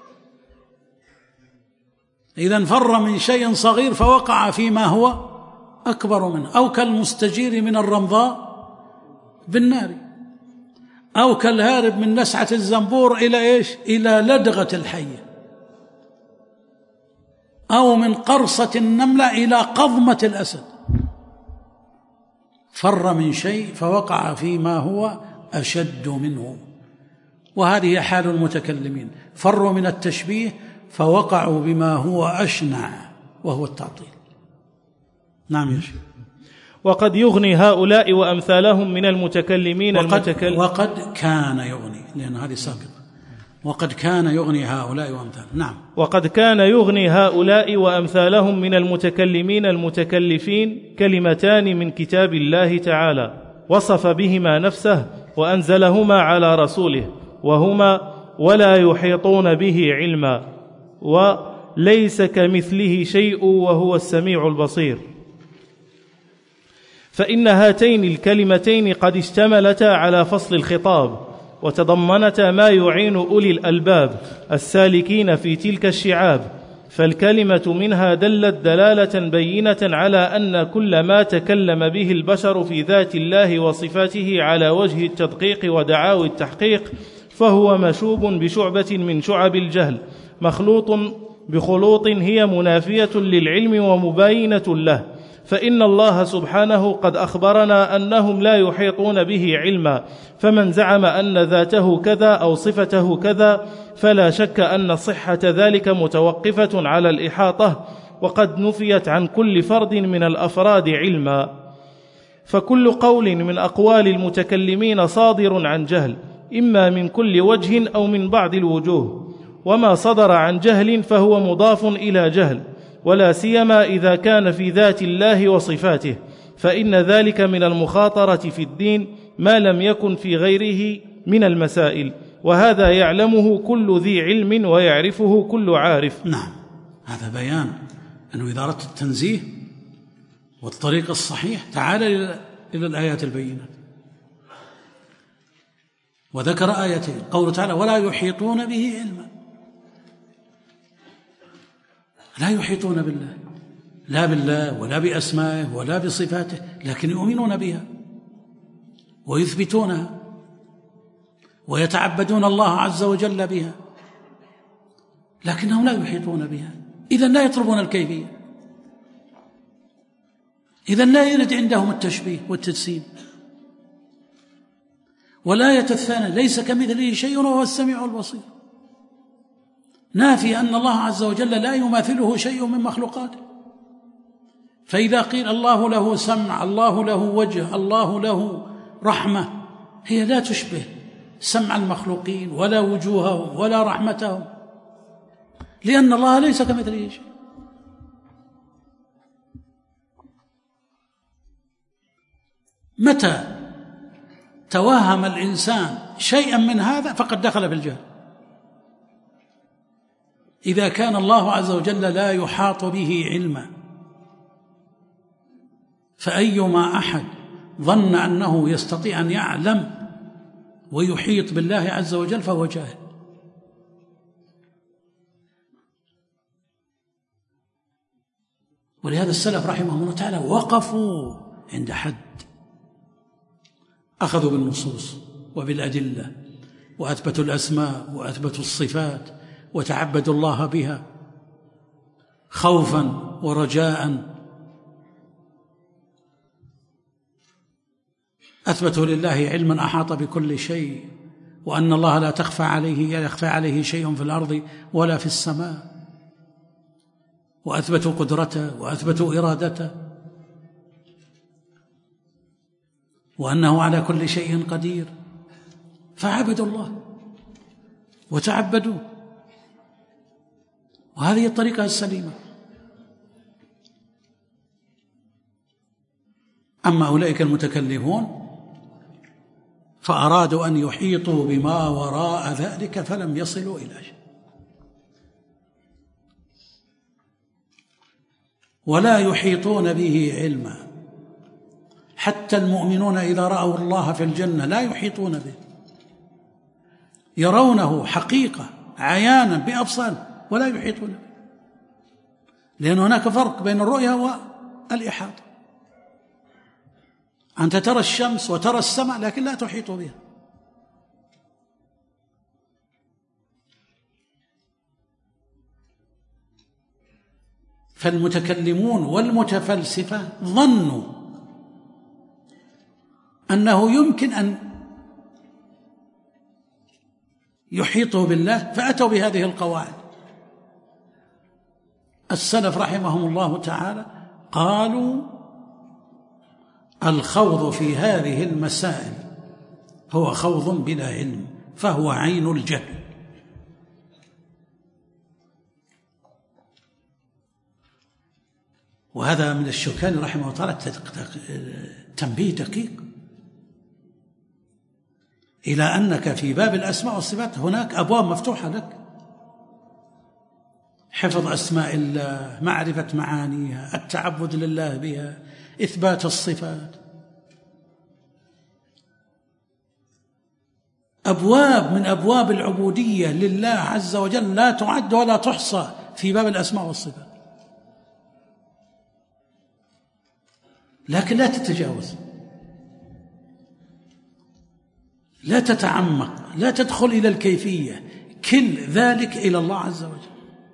إذا فر من شيء صغير فوقع فيما هو أكبر منه، أو كالمستجير من الرمضاء بالنار، أو كالهارب من نسعة الزنبور إلى إيش؟ إلى لدغة الحية، أو من قرصة النملة إلى قضمة الأسد. فر من شيء فوقع فيما هو أشد منه. وهذه حال المتكلمين، فروا من التشبيه فوقعوا بما هو أشنع وهو التعطيل. نعم يا شيخ. وقد يغني هؤلاء وأمثالهم من المتكلمين وقد, المتكلم وقد كان يغني، لأن هذه سابقة. وقد كان يغني هؤلاء وأمثالهم. نعم. وقد كان يغني هؤلاء وأمثالهم من المتكلمين المتكلفين كلمتان من كتاب الله تعالى وصف بهما نفسه وأنزلهما على رسوله، وهما ولا يحيطون به علما وليس كمثله شيء وهو السميع البصير. فإن هاتين الكلمتين قد اشتملتا على فصل الخطاب، وتضمنتا ما يعين أولي الألباب السالكين في تلك الشعاب، فالكلمة منها دلت دلالة بينة على أن كل ما تكلم به البشر في ذات الله وصفاته على وجه التدقيق ودعاوى التحقيق فهو مشوب بشعبة من شعب الجهل، مخلوط بخلوط هي منافية للعلم ومباينة له. فإن الله سبحانه قد أخبرنا أنهم لا يحيطون به علما، فمن زعم أن ذاته كذا أو صفته كذا فلا شك أن صحة ذلك متوقفة على الإحاطة، وقد نفيت عن كل فرد من الأفراد علما. فكل قول من أقوال المتكلمين صادر عن جهل، إما من كل وجه أو من بعض الوجوه، وما صدر عن جهل فهو مضاف إلى جهل، ولا سيما إذا كان في ذات الله وصفاته، فإن ذلك من المخاطرة في الدين ما لم يكن في غيره من المسائل، وهذا يعلمه كل ذي علم ويعرفه كل عارف. نعم، هذا بيان أنه إذا أردت التنزيه والطريق الصحيح تعال إلى الآيات البينات. وذكر آيتين، قوله تعالى ولا يحيطون به علما، لا يحيطون بالله، لا بالله ولا بأسمائه ولا بصفاته، لكن يؤمنون بها ويثبتونها ويتعبدون الله عز وجل بها، لكنهم لا يحيطون بها. إذن لا يطلبون الكيفية، إذن لا يرد عندهم التشبيه والتجسيم. والآية الثانية ليس كمثله شيء وهو السميع البصير، نافي أن الله عز وجل لا يماثله شيء من مخلوقاته. فإذا قيل الله له سمع، الله له وجه، الله له رحمة، هي لا تشبه سمع المخلوقين ولا وجوههم ولا رحمتهم، لأن الله ليس كمثله شيء. متى توهم الإنسان شيئا من هذا فقد دخل في الجهل. إذا كان الله عز وجل لا يحاط به علما، فأيما أحد ظن أنه يستطيع أن يعلم ويحيط بالله عز وجل فهو جاهل. ولهذا السلف رحمهم الله تعالى وقفوا عند حد، أخذوا بالنصوص وبالأدلة وأثبتوا الأسماء وأثبتوا الصفات وتعبدوا الله بها خوفا ورجاء. أثبتوا لله علما أحاط بكل شيء، وأن الله لا تخفى عليه يخفى عليه شيء في الأرض ولا في السماء، وأثبتوا قدرته وأثبتوا إرادته، وأنه على كل شيء قدير، فعبدوا الله وتعبدوا، وهذه الطريقة السليمة. أما أولئك المتكلفون فأرادوا أن يحيطوا بما وراء ذلك فلم يصلوا إلى شيء. ولا يحيطون به علما، حتى المؤمنون إذا رأوا الله في الجنة لا يحيطون به، يرونه حقيقة عيانا بأبصار ولا يحيطون به، لأن هناك فرق بين الرؤية والإحاطة. أنت ترى الشمس وترى السماء لكن لا تحيط بها. فالمتكلمون والمتفلسفة ظنوا أنه يمكن أن يحيطوا بالله فأتوا بهذه القواعد. السلف رحمهم الله تعالى قالوا الخوض في هذه المسائل هو خوض بلا علم فهو عين الجهل. وهذا من الشوكاني رحمه الله تعالى تنبيه دقيق إلى أنك في باب الأسماء والصفات هناك أبواب مفتوحة لك: حفظ أسماء الله، معرفة معانيها، التعبد لله بها، إثبات الصفات، أبواب من أبواب العبودية لله عز وجل لا تعد ولا تحصى في باب الأسماء والصفات، لكن لا تتجاوز، لا تتعمق، لا تدخل إلى الكيفية، كل ذلك إلى الله عز وجل.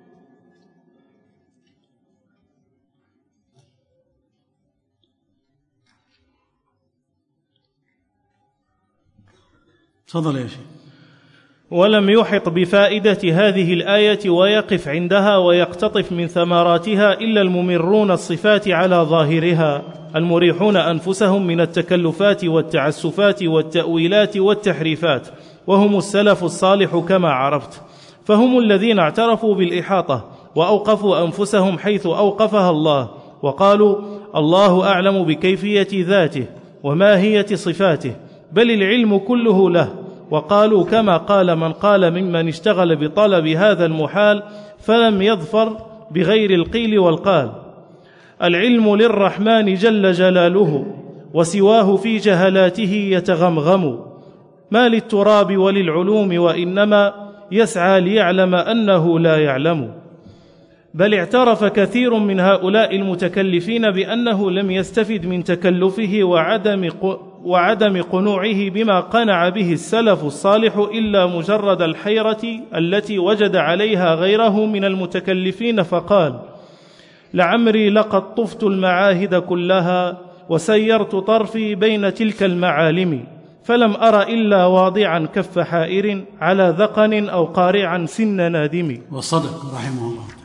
تفضل يا شيخ. ولم يحط بفائدة هذه الآية ويقف عندها ويقتطف من ثمراتها إلا الممرون الصفات على ظاهرها، المريحون أنفسهم من التكلفات والتعسفات والتأويلات والتحريفات، وهم السلف الصالح كما عرفت، فهم الذين اعترفوا بالإحاطة وأوقفوا أنفسهم حيث أوقفها الله، وقالوا الله أعلم بكيفية ذاته وماهية صفاته، بل العلم كله له. وقالوا كما قال من قال ممن اشتغل بطلب هذا المحال فلم يظفر بغير القيل والقال: العلم للرحمن جل جلاله وسواه في جهلاته يتغمغم، ما للتراب وللعلوم وإنما يسعى ليعلم أنه لا يعلم. بل اعترف كثير من هؤلاء المتكلفين بأنه لم يستفد من تكلفه وعدم وعدم قنوعه بما قنع به السلف الصالح إلا مجرد الحيرة التي وجد عليها غيره من المتكلفين، فقال: لعمري لقد طفت المعاهد كلها وسيرت طرفي بين تلك المعالم، فلم أر إلا واضعا كف حائر على ذقن أو قارعا سن نادم. وصدق رحمه الله تعالى.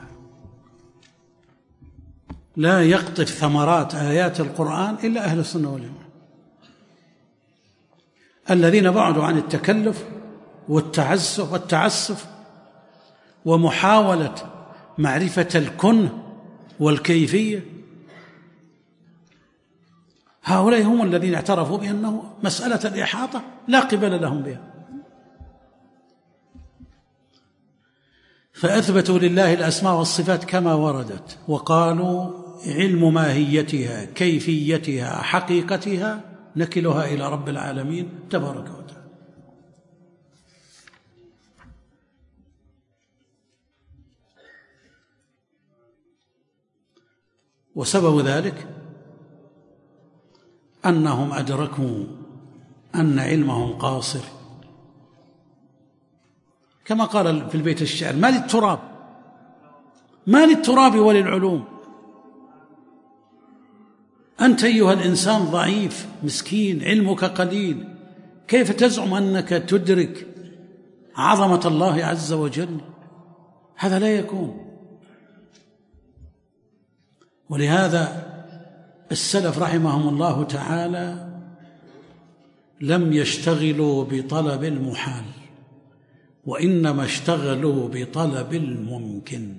لا يقطف ثمرات آيات القرآن إلا أهل السنة والجماعة، الذين بعدوا عن التكلف والتعسف والتعسف ومحاولة معرفة الكنه والكيفية. هؤلاء هم الذين اعترفوا بأنه مسألة الإحاطة لا قبل لهم بها، فأثبتوا لله الأسماء والصفات كما وردت، وقالوا علم ماهيتها كيفيتها حقيقتها نكلها إلى رب العالمين تبارك وتعالى. وسبب ذلك أنهم أدركوا أن علمهم قاصر، كما قال في البيت الشعر: ما للتراب ما للتراب وللعلوم. أنت أيها الإنسان ضعيف مسكين، علمك قليل، كيف تزعم أنك تدرك عظمة الله عز وجل؟ هذا لا يكون. ولهذا السلف رحمهم الله تعالى لم يشتغلوا بطلب المحال، وإنما اشتغلوا بطلب الممكن.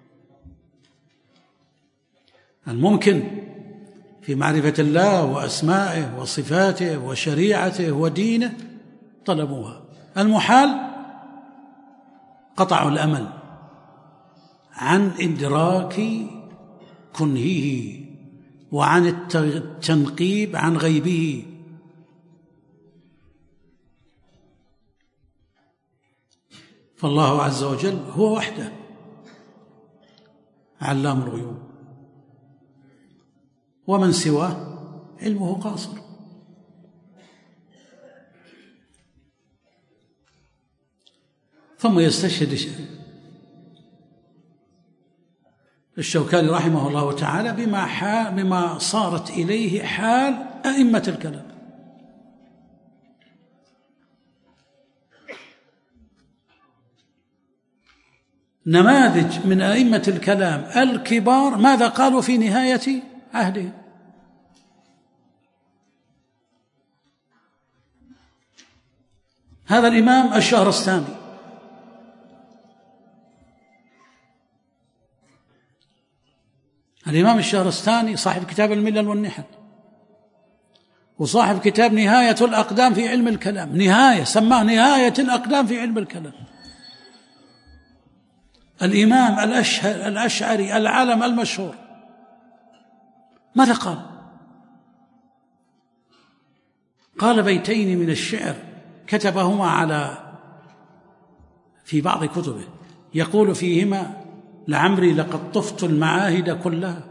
الممكن في معرفة الله وأسمائه وصفاته وشريعته ودينه طلبوها. المحال قطعوا الأمل عن إدراك كنهه وعن التنقيب عن غيبه. فالله عز وجل هو وحده علام الغيوب، ومن سواه علمه قاصر. ثم يستشهد الشوكاني رحمه الله تعالى بما, حال بما صارت إليه حال أئمة الكلام. نماذج من أئمة الكلام الكبار ماذا قالوا في نهاية عهدهم؟ هذا الإمام الشهرستاني الإمام الشهرستاني صاحب كتاب الملل والنحل، وصاحب كتاب نهاية الأقدام في علم الكلام، نهاية سماه نهاية الأقدام في علم الكلام. الإمام الأشهر الأشعري العالم المشهور ماذا قال؟ قال بيتين من الشعر كتبهما على في بعض كتبه، يقول فيهما: لعمري لقد طفت المعاهد كلها،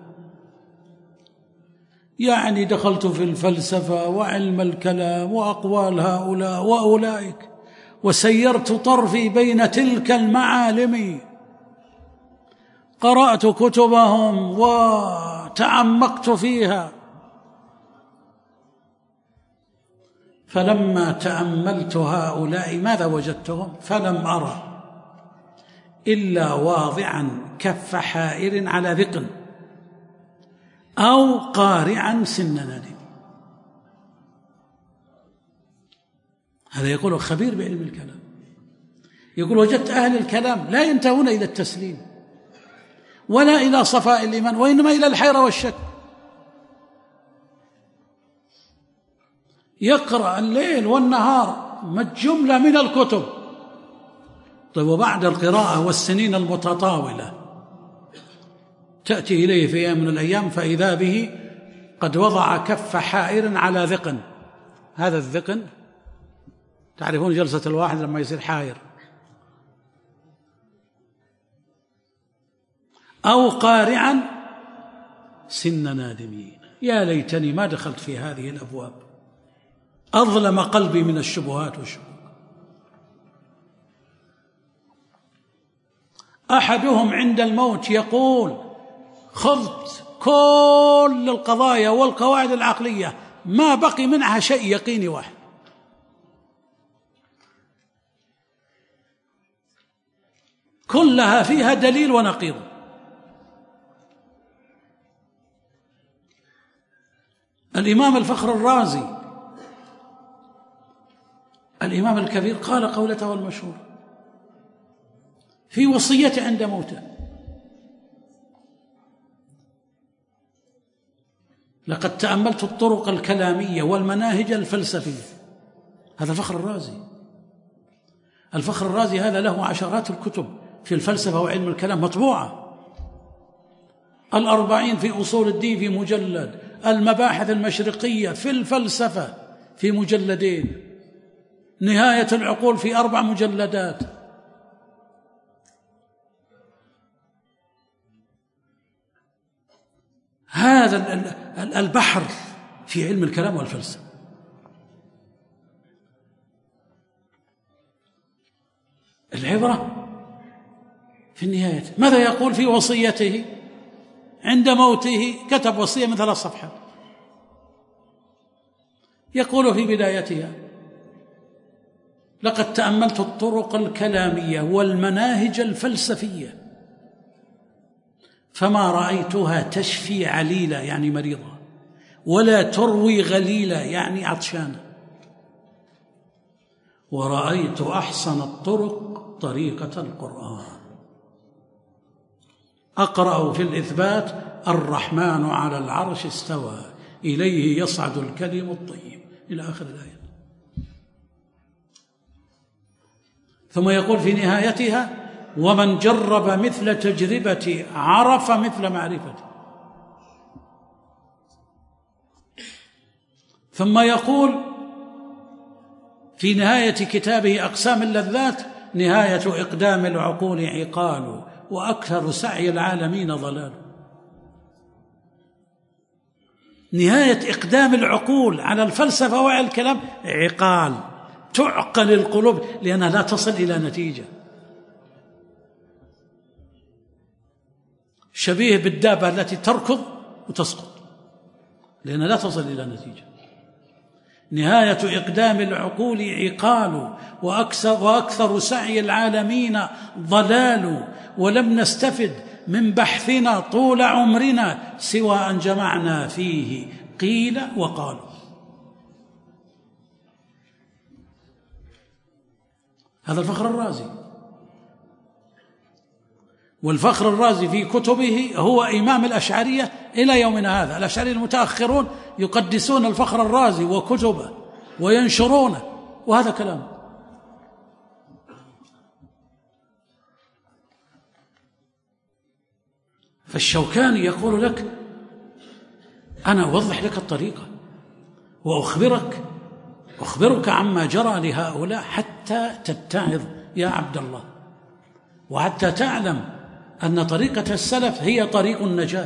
يعني دخلت في الفلسفة وعلم الكلام وأقوال هؤلاء وأولئك، وسيرت طرفي بين تلك المعالم، قرأت كتبهم وتعمقت فيها، فلما تأملت هؤلاء ماذا وجدتهم؟ فلم أرى إلا واضعا كف حائر على ذقن أو قارعا سن ندم. هذا يقول خبير بعلم الكلام، يقول: وجدت أهل الكلام لا ينتهون إلى التسليم ولا إلى صفاء الإيمان، وإنما إلى الحيرة والشك. يقرأ الليل والنهار جملة من الكتب، طيب وبعد القراءة والسنين المتطاولة تأتي إليه في أيام من الأيام فإذا به قد وضع كف حائر على ذقن. هذا الذقن تعرفون جلسة الواحد لما يصير حائر. أو قارعا سن نادمين، يا ليتني ما دخلت في هذه الأبواب، أظلم قلبي من الشبهات والشكوك. أحدهم عند الموت يقول: خضت كل القضايا والقواعد العقلية ما بقي منها شيء يقيني واحد، كلها فيها دليل ونقيض. الإمام الفخر الرازي الإمام الكبير قال قولته المشهورة في وصيته عند موته: لقد تأملت الطرق الكلامية والمناهج الفلسفية. هذا الفخر الرازي. الفخر الرازي هذا له عشرات الكتب في الفلسفة وعلم الكلام مطبوعة: الأربعين في أصول الدين في مجلد، المباحث المشرقية في الفلسفة في مجلدين، نهاية العقول في أربع مجلدات. هذا البحر في علم الكلام والفلسفة. العبرة في النهاية ماذا يقول في وصيته عند موته؟ كتب وصية من ثلاث صفحات، يقول في بدايتها: لقد تأملت الطرق الكلامية والمناهج الفلسفية فما رأيتها تشفي عليلة يعني مريضة، ولا تروي غليلة يعني عطشانة، ورأيت أحسن الطرق طريقة القرآن. أقرأ في الإثبات: الرحمن على العرش استوى إليه يصعد الكلم الطيب، إلى آخر الآية. ثم يقول في نهايتها: ومن جرب مثل تجربتي عرف مثل معرفتي. ثم يقول في نهاية كتابه أقسام اللذات: نهاية إقدام العقول عقال وأكثر سعي العالمين ضلال. نهاية إقدام العقول على الفلسفة وعلى الكلام عقال، تعقل القلوب لأنها لا تصل إلى نتيجة. شبيه بالدابة التي تركض وتسقط لأنها لا تصل إلى نتيجة. نهاية إقدام العقول عقال وأكثر, وأكثر سعي العالمين ضلال، ولم نستفد من بحثنا طول عمرنا سوى أن جمعنا فيه قيل وقالوا. هذا الفخر الرازي، والفخر الرازي في كتبه هو إمام الأشعرية إلى يومنا هذا. الأشعرية المتأخرون يقدسون الفخر الرازي وكتبه وينشرونه، وهذا كلام. فالشوكاني يقول لك: أنا أوضح لك الطريقة وأخبرك أخبرك عما جرى لهؤلاء حتى تتعظ يا عبد الله، وحتى تعلم أن طريقة السلف هي طريق النجاة.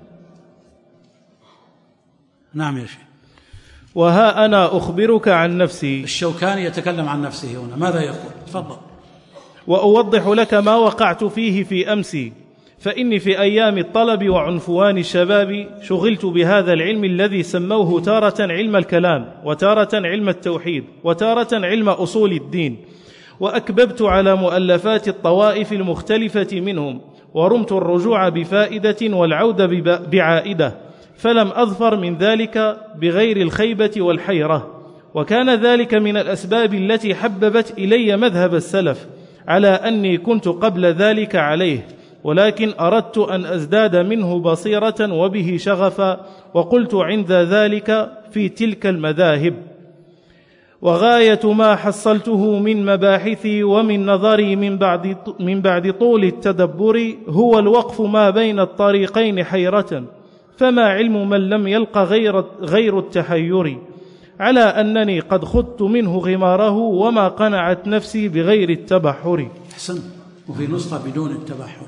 نعم يا شيخ. وها أنا أخبرك عن نفسي. الشوكاني يتكلم عن نفسه هنا، ماذا يقول؟ تفضل. وأوضح لك ما وقعت فيه في أمسي، فإني في أيام الطلب وعنفوان الشباب شغلت بهذا العلم الذي سموه تارة علم الكلام، وتارة علم التوحيد، وتارة علم أصول الدين، وأكببت على مؤلفات الطوائف المختلفة منهم، ورمت الرجوع بفائدة والعود بعائدة، فلم أظفر من ذلك بغير الخيبة والحيرة. وكان ذلك من الأسباب التي حببت إلي مذهب السلف، على أني كنت قبل ذلك عليه، ولكن أردت أن أزداد منه بصيرة وبه شغفا، وقلت عند ذلك في تلك المذاهب: وغاية ما حصلته من مباحثي ومن نظري من بعد, من بعد طول التدبر هو الوقف ما بين الطريقين حيرة، فما علم من لم يلق غير, غير التحير، على أنني قد خضت منه غماره وما قنعت نفسي بغير التبحر. أحسن. وفي نسخة بدون التبحر.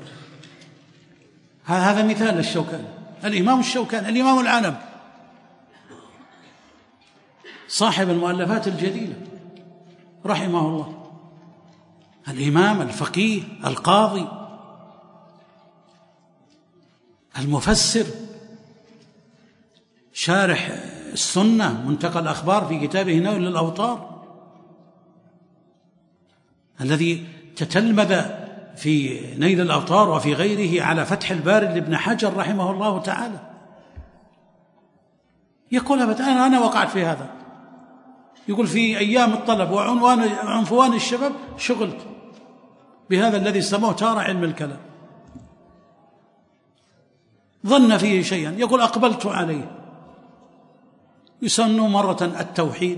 هذا مثال الشوكاني، الإمام الشوكاني، الإمام العالم، صاحب المؤلفات الجديدة رحمه الله، الإمام الفقيه القاضي المفسر، شارح السنة، منتقى الأخبار في كتابه نيل الأوطار، الذي تتلمذ في نيل الأوطار وفي غيره على فتح الباري لابن حجر رحمه الله تعالى. يقول أنا أنا وقعت في هذا، يقول في أيام الطلب وعنفوان الشباب شغلت بهذا الذي سموه تارة علم الكلام، ظن فيه شيئا، يقول أقبلت عليه. يسمى مرة التوحيد،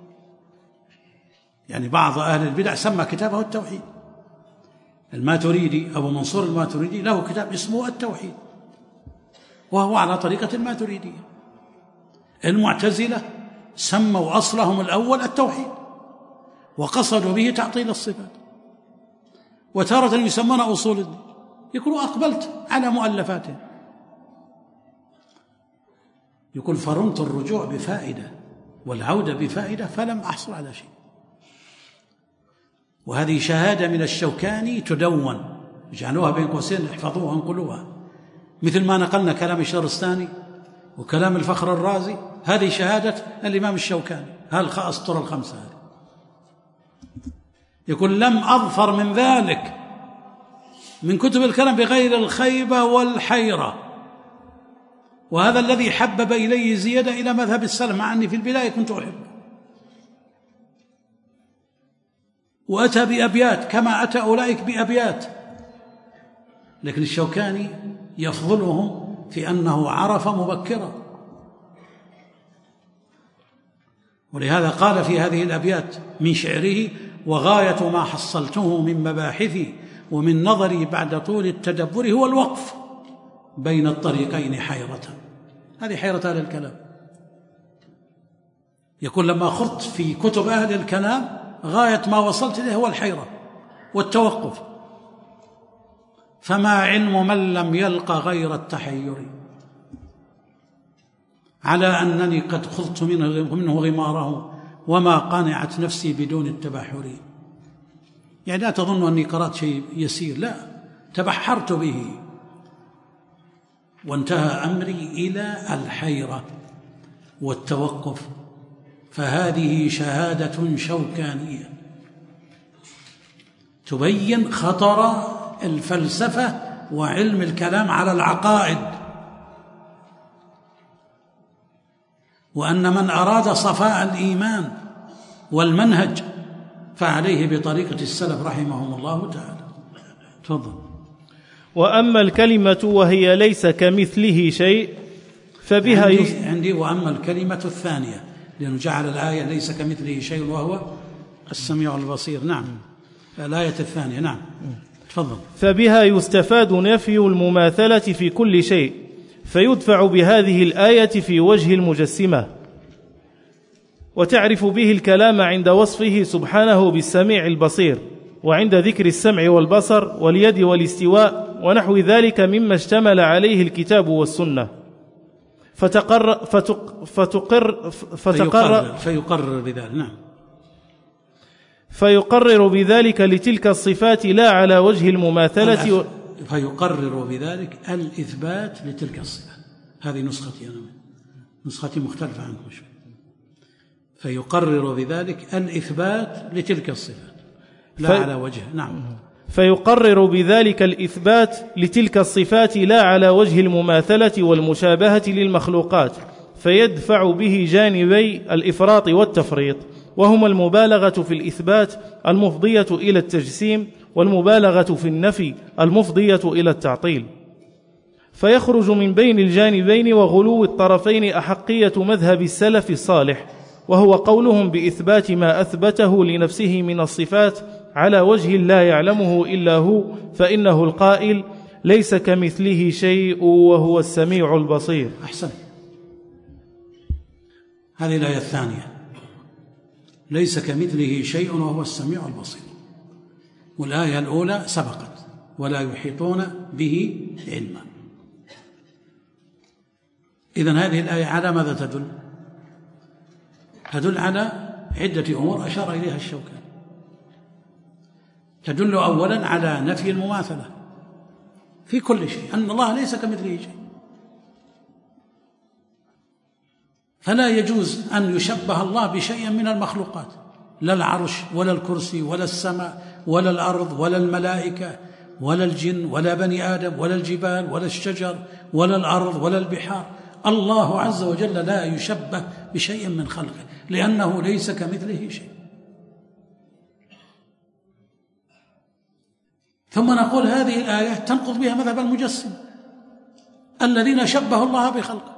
يعني بعض أهل البدع سمى كتابه التوحيد. الماتريدي أبو منصور الماتريدي له كتاب اسمه التوحيد، وهو على طريقة الماتريدية. المعتزلة سموا أصلهم الأول التوحيد وقصدوا به تعطيل الصفات، وتارة يسمون أصول الدين. يقولوا أقبلت على مؤلفاته، يقول فرمت الرجوع بفائدة والعودة بفائدة فلم أحصل على شيء. وهذه شهادة من الشوكاني تدون، اجعلوها بين قوسين، احفظوها انقلوها، مثل ما نقلنا كلام الشهرستاني وكلام الفخر الرازي. هذه شهادة الإمام الشوكاني، هالأسطر الخمسة هذه. يقول لم أظفر من ذلك من كتب الكلام بغير الخيبة والحيرة، وهذا الذي حبب إلي زيادة إلى مذهب السلف، مع أني في البداية كنت أحبه. وأتى بأبيات كما أتى أولئك بأبيات، لكن الشوكاني يفضلهم في أنه عرف مبكرا، ولهذا قال في هذه الأبيات من شعره: وغاية ما حصلته من مباحثي ومن نظري بعد طول التدبر هو الوقف بين الطريقين حيرة. هذه حيرة أهل الكلام. يقول لما خضت في كتب أهل الكلام غاية ما وصلت إليه هو الحيرة والتوقف، فما علم من لم يلق غير التحير، على أنني قد خضت منه غماره وما قانعت نفسي بدون التبحر. يعني لا تظن أني قرأت شيء يسير، لا، تبحرت به وانتهى أمري إلى الحيرة والتوقف. فهذه شهادة شوكانية تبين خطر الفلسفة وعلم الكلام على العقائد، وأن من أراد صفاء الإيمان والمنهج فعليه بطريقة السلف رحمهم الله تعالى. تفضل. وأما الكلمة وهي ليس كمثله شيء فبها عندي, يس... عندي وأما الكلمة الثانية، لأنه جعل الآية ليس كمثله شيء وهو السميع البصير. نعم، الآية الثانية. نعم، تفضل. فبها يستفاد نفي المماثلة في كل شيء، فيدفع بهذه الآية في وجه المجسمة، وتعرف به الكلام عند وصفه سبحانه بالسميع البصير، وعند ذكر السمع والبصر واليد والاستواء ونحو ذلك مما اشتمل عليه الكتاب والسنة. فتقر فتق فتقر فتقر فيقرر بذلك. نعم، فيقرر بذلك لتلك الصفات لا على وجه المماثلة و... فيقرر بذلك الإثبات لتلك الصفات. هذه نسختي أنا، نسختي مختلفة عنكم شوي. فيقرر بذلك الإثبات لتلك الصفات لا في... على وجه. نعم، فيقرر بذلك الإثبات لتلك الصفات لا على وجه المماثلة والمشابهة للمخلوقات، فيدفع به جانبي الإفراط والتفريط، وهما المبالغة في الإثبات المفضية إلى التجسيم، والمبالغة في النفي المفضية إلى التعطيل. فيخرج من بين الجانبين وغلو الطرفين أحقية مذهب السلف الصالح، وهو قولهم بإثبات ما أثبته لنفسه من الصفات على وجه لا يعلمه إلا هو، فإنه القائل ليس كمثله شيء وهو السميع البصير. أحسن. هذه الآية الثانية، ليس كمثله شيء وهو السميع البصير. والآية الأولى سبقت ولا يحيطون به علما. إذن هذه الآية على ماذا تدل؟ تدل على عدة أمور أشار إليها الشوكاني. تدل أولا على نفي المماثلة في كل شيء، أن الله ليس كمثله شيء، فلا يجوز أن يشبه الله بشيء من المخلوقات، لا العرش ولا الكرسي ولا السماء ولا الأرض ولا الملائكة ولا الجن ولا بني آدم ولا الجبال ولا الشجر ولا الأرض ولا البحار. الله عز وجل لا يشبه بشيء من خلقه لأنه ليس كمثله شيء. ثم نقول هذه الآية تنقض بها مذهب المجسم الذين شبهوا الله بخلقه.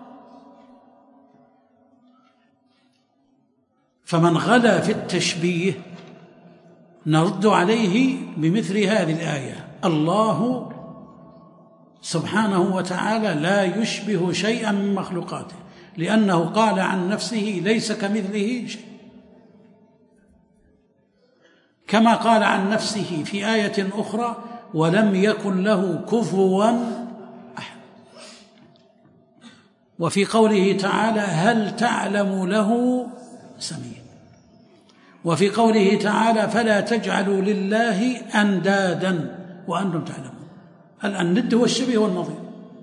فمن غلا في التشبيه نرد عليه بمثل هذه الآية: الله سبحانه وتعالى لا يشبه شيئا من مخلوقاته، لأنه قال عن نفسه ليس كمثله شيء، كما قال عن نفسه في آية أخرى: ولم يكن له كفوا أحد. وفي قوله تعالى: هل تعلم له سميا. وفي قوله تعالى: فلا تجعلوا لله أندادا وأنتم تعلمون. الأند هو الشبه والنظير.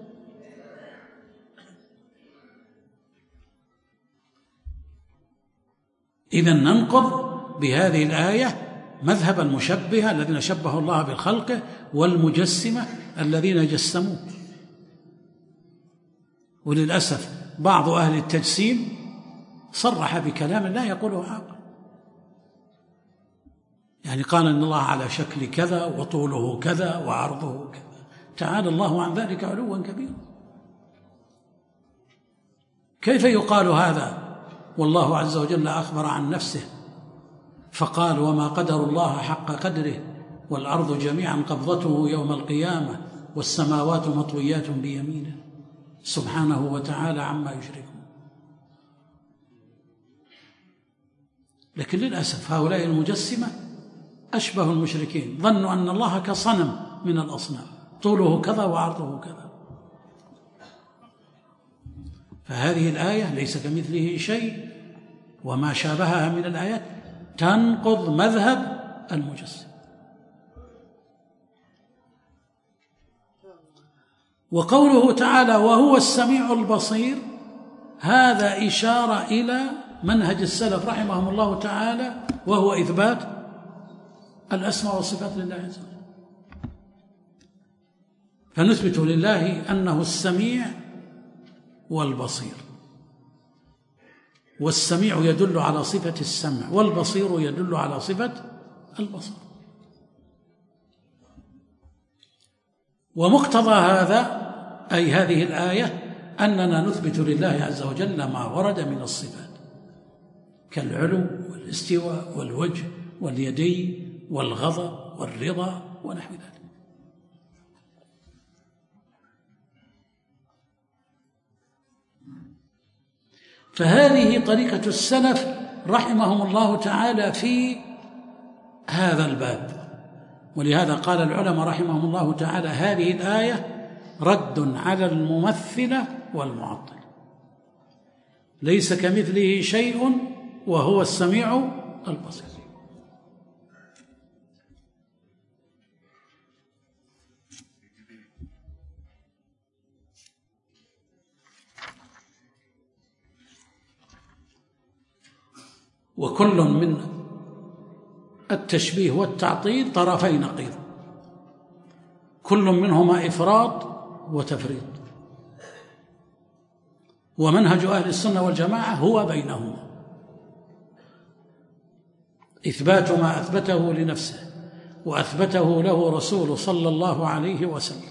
إذن ننقض بهذه الآية مذهب المشبهة الذين شبهوا الله بخلقه والمجسمة الذين جسموه. وللأسف بعض أهل التجسيم صرح بكلام لا يقوله عاقل، يعني قال إن الله على شكل كذا وطوله كذا وعرضه كذا. تعالى الله عن ذلك علوا كبيرا. كيف يقال هذا والله عز وجل أخبر عن نفسه فقال وما قدر الله حق قدره والأرض جميعا قبضته يوم القيامة والسماوات مطويات بيمينه سبحانه وتعالى عما يشركون. لكن للأسف هؤلاء المجسمة أشبه المشركين، ظنوا أن الله كصنم من الأصنام طوله كذا وعرضه كذا. فهذه الآية ليس كمثله شيء وما شابهها من الآيات تنقض مذهب المجسم. وقوله تعالى وهو السميع البصير هذا إشارة إلى منهج السلف رحمهم الله تعالى، وهو إثبات الأسماء والصفات لله عز وجل. فنثبت لله أنه السميع والبصير، والسميع يدل على صفة السمع والبصير يدل على صفة البصر. ومقتضى هذا أي هذه الآية أننا نثبت لله عز وجل ما ورد من الصفات كالعلو والاستواء والوجه واليدين والغضب والرضا ونحو ذلك. فهذه طريقة السلف رحمهم الله تعالى في هذا الباب. ولهذا قال العلماء رحمهم الله تعالى هذه الآية رد على الممثلة والمعطل. ليس كمثله شيء وهو السميع البصير. وكل من التشبيه والتعطيل طرفي نقيض، كل منهما إفراط وتفريط، ومنهج أهل السنة والجماعة هو بينهما، إثبات ما أثبته لنفسه وأثبته له رسول صلى الله عليه وسلم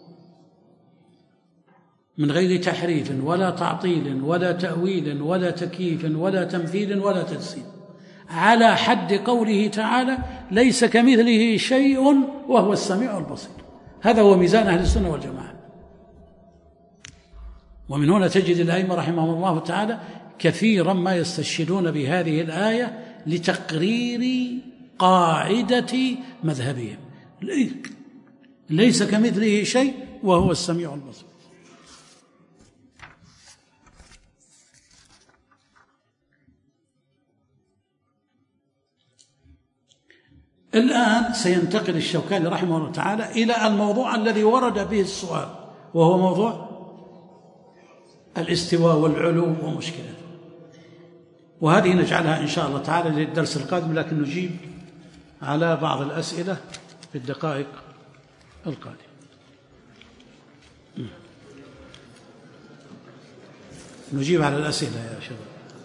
من غير تحريف ولا تعطيل ولا تأويل ولا تكييف ولا تمثيل ولا تجسيم، على حد قوله تعالى ليس كمثله شيء وهو السميع البصير. هذا هو ميزان أهل السنة والجماعة. ومن هنا تجد الأئمة رحمهم الله تعالى كثيرا ما يستشهدون بهذه الآية لتقرير قاعدة مذهبهم، ليس كمثله شيء وهو السميع البصير. الآن سينتقل الشوكاني رحمه الله تعالى إلى الموضوع الذي ورد به السؤال، وهو موضوع الاستواء والعلو ومشكلته، وهذه نجعلها إن شاء الله تعالى للدرس القادم، لكن نجيب على بعض الأسئلة في الدقائق القادمة. نجيب على الأسئلة يا شباب.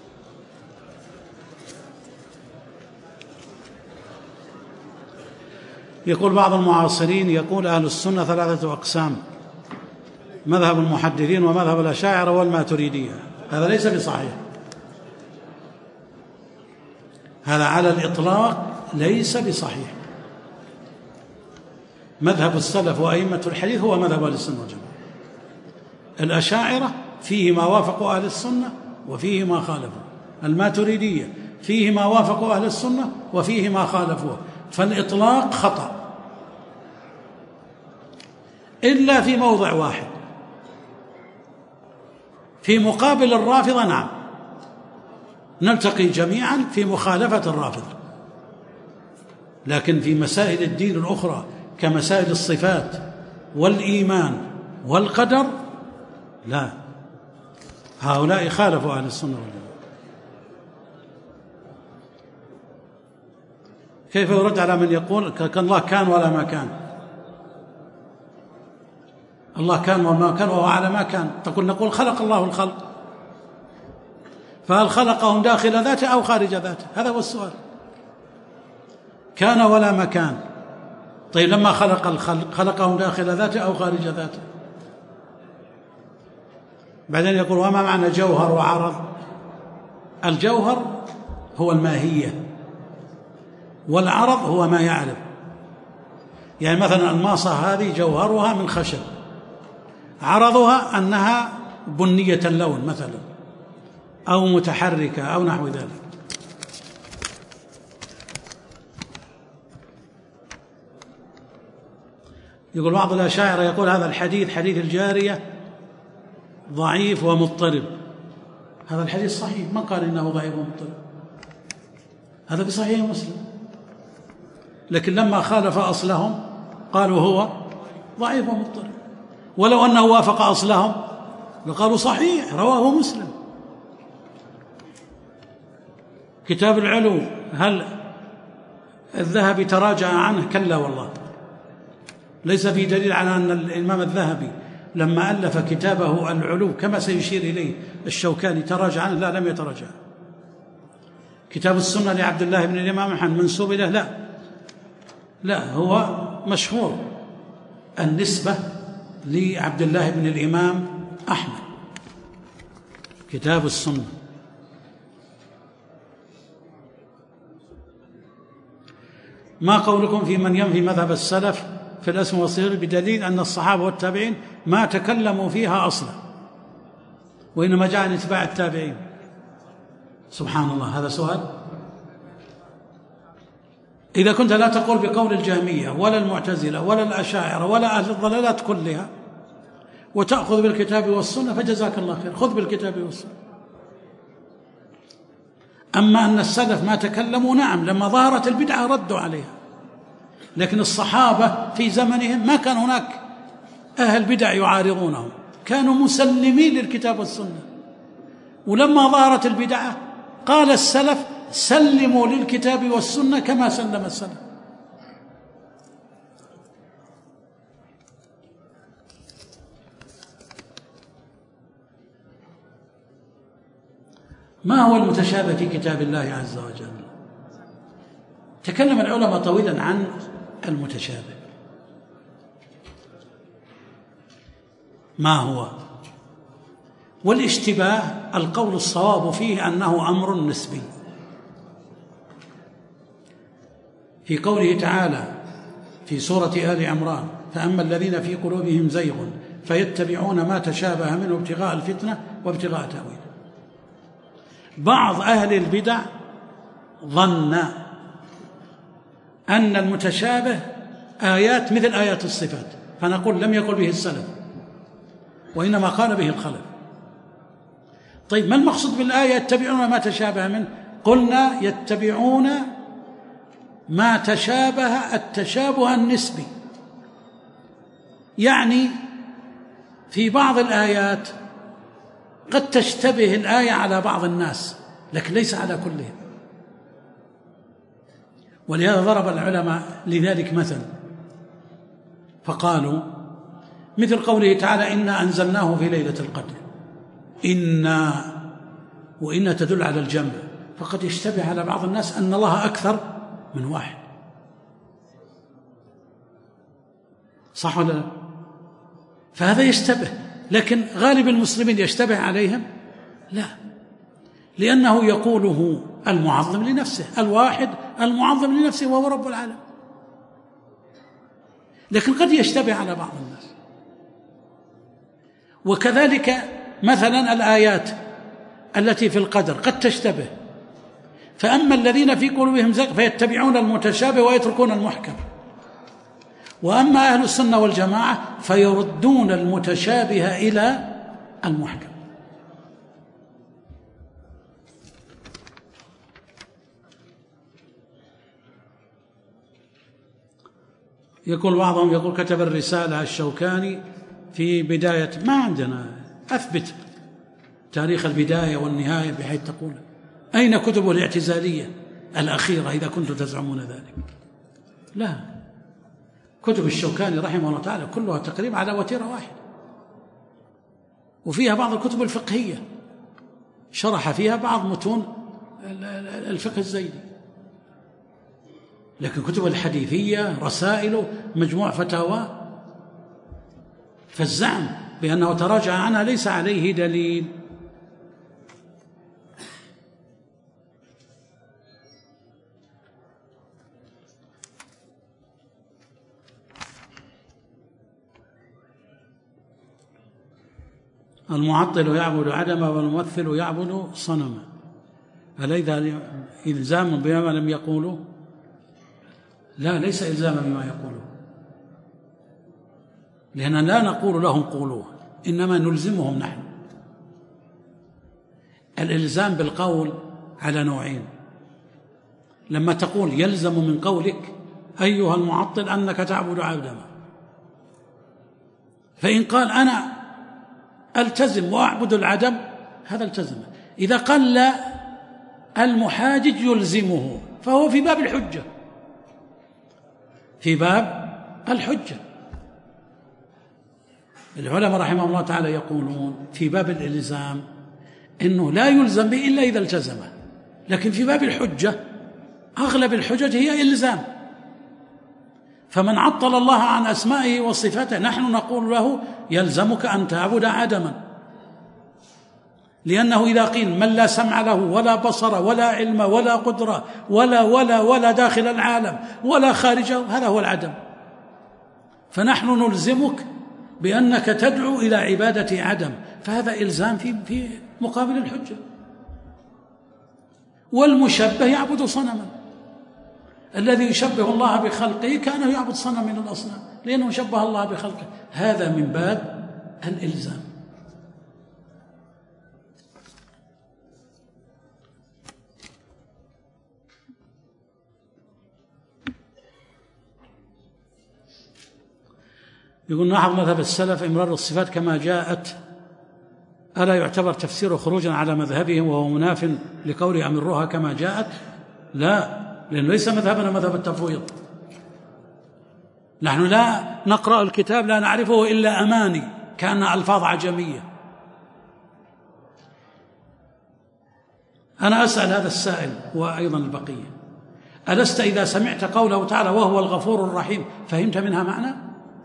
يقول بعض المعاصرين يقول أهل السنة ثلاثة أقسام: مذهب المحدثين ومذهب الأشاعرة والماتريدية. هذا ليس بصحيح، هذا على الإطلاق ليس بصحيح. مذهب السلف وأئمة الحديث هو مذهب أهل السنة والجماعة. الأشاعرة فيه ما وافقوا أهل السنة وفيه ما خالفوا، الماتريدية فيه ما وافقوا أهل السنة وفيه ما خالفوه، فالإطلاق خطأ إلا في موضع واحد، في مقابل الرافضة نعم نلتقي جميعا في مخالفة الرافضة، لكن في مسائل الدين الأخرى كمسائل الصفات والإيمان والقدر لا، هؤلاء خالفوا أهل السنة والجماعة. كيف يرد على من يقول كان الله كان ولا ما كان؟ الله كان وما كان وهو على ما كان. تقول نقول خلق الله الخلق، فهل خلقهم داخل ذاته أو خارج ذاته؟ هذا هو السؤال. كان ولا مكان. طيب لما خلق الخلق خلقهم داخل ذاته أو خارج ذاته؟ بعدين يقول وما معنى جوهر وعرض؟ الجوهر هو الماهية والعرض هو ما يعرض. يعني مثلا الماصة هذه جوهرها من خشب، عرضها أنها بنية اللون مثلا أو متحركة أو نحو ذلك. يقول بعض الأشاعرة يقول هذا الحديث حديث الجارية ضعيف ومضطرب. هذا الحديث صحيح، من قال إنه ضعيف ومضطرب؟ هذا في صحيح مسلم، لكن لما خالف أصلهم قالوا هو ضعيف ومضطرب، ولو أنه وافق أصلهم لقالوا صحيح رواه مسلم. كتاب العلو هل الذهبي تراجع عنه؟ كلا والله، ليس في دليل على أن الإمام الذهبي لما ألف كتابه العلو كما سيشير إليه الشوكاني تراجع عنه، لا لم يتراجع. كتاب السنة لعبد الله بن الإمام أحمد منسوب له؟ لا لا، هو مشهور النسبة لعبد الله بن الإمام أحمد كتاب السنة. ما قولكم في من ينفي مذهب السلف في الاسم والصيغ بدليل أن الصحابة والتابعين ما تكلموا فيها أصلا وإنما جاء عن اتباع التابعين؟ سبحان الله، هذا سؤال. إذا كنت لا تقول بقول الجهمية ولا المعتزلة ولا الأشاعرة ولا أهل الضلالات كلها وتأخذ بالكتاب والسنة فجزاك الله خير، خذ بالكتاب والسنة. أما أن السلف ما تكلموا، نعم، لما ظهرت البدعة ردوا عليها، لكن الصحابة في زمنهم ما كان هناك أهل بدع يعارضونهم، كانوا مسلمين للكتاب والسنة. ولما ظهرت البدعة قال السلف سلموا للكتاب والسنة كما سلم السلف. ما هو المتشابه في كتاب الله عز وجل؟ تكلم العلماء طويلا عن المتشابه، ما هو؟ والاشتباه القول الصواب فيه أنه أمر نسبي. في قوله تعالى في سورة آل عمران: فأما الذين في قلوبهم زيغ فيتبعون ما تشابه منه ابتغاء الفتنة وابتغاء تأويله. بعض أهل البدع ظن أن المتشابه آيات مثل آيات الصفات، فنقول لم يقل به السلف وإنما قال به الخلف. طيب ما المقصود بالآية يتبعون ما تشابه منه؟ قلنا يتبعون ما تشابه التشابه النسبي، يعني في بعض الآيات قد تشتبه الآية على بعض الناس لكن ليس على كلهم. ولهذا ضرب العلماء لذلك مثل فقالوا مثل قوله تعالى: إنا أنزلناه في ليلة القدر. إنا وإن تدل على الجمع، فقد يشتبه على بعض الناس أن الله أكثر من واحد، صح ولا لا؟ فهذا يشتبه، لكن غالب المسلمين يشتبه عليهم؟ لا، لأنه يقوله المعظم لنفسه، الواحد المعظم لنفسه وهو رب العالم. لكن قد يشتبه على بعض الناس. وكذلك مثلا الآيات التي في القدر قد تشتبه، فأما الذين في قلوبهم زيغ فيتبعون المتشابه ويتركون المحكم، وأما أهل السنة والجماعة فيردون المتشابه إلى المحكم. يقول بعضهم يقول كتب الرسالة الشوكاني في بداية، ما عندنا أثبت تاريخ البداية والنهاية بحيث تقول أين كتبه الاعتزالية الأخيرة إذا كنتم تزعمون ذلك. لا، كتب الشوكاني رحمه الله تعالى كلها تقريبا على وتيرة واحد، وفيها بعض الكتب الفقهية شرح فيها بعض متون الفقه الزيدي، لكن كتب الحديثية رسائل مجموع فتاوى، فالزعم بأنه تراجع عنها ليس عليه دليل. المعطل يعبد عدما والممثل يعبد صنما. أليس إلزام بما لم يقولوا؟ لا، ليس إلزاما بما يقولوا، لأننا لا نقول لهم قولوه، إنما نلزمهم نحن. الإلزام بالقول على نوعين. لما تقول يلزم من قولك أيها المعطل أنك تعبد عدما، فإن قال أنا ألتزم وأعبد العدم هذا التزم. إذا قال لا، المحاجج يلزمه، فهو في باب الحجة، في باب الحجة. العلماء رحمهم الله تعالى يقولون في باب الإلزام إنه لا يلزم به إلا إذا التزمه، لكن في باب الحجة أغلب الحجج هي إلزام. فمن عطل الله عن أسمائه وصفاته نحن نقول له يلزمك أن تعبد عدما، لأنه إذا قيل من لا سمع له ولا بصر ولا علم ولا قدرة ولا ولا ولا داخل العالم ولا خارجه، هذا هو العدم. فنحن نلزمك بأنك تدعو إلى عبادة عدم، فهذا إلزام في في مقابل الحجة. والمشبه يعبد صنما، الذي يشبه الله بخلقه كأنه يعبد صنم من الأصنام، لأنه شبه الله بخلقه، هذا من باب الإلزام. يقول نحن مذهب السلف إمرار الصفات كما جاءت، ألا يعتبر تفسير خروجا على مذهبهم وهو مناف لقوله أمروها كما جاءت؟ لا، لأنه ليس مذهبنا مذهب التفويض. نحن لا نقرأ الكتاب لا نعرفه إلا أماني كأنها ألفاظ عجمية. أنا أسأل هذا السائل وأيضا البقية، ألست إذا سمعت قوله تعالى وهو الغفور الرحيم فهمت منها معنى؟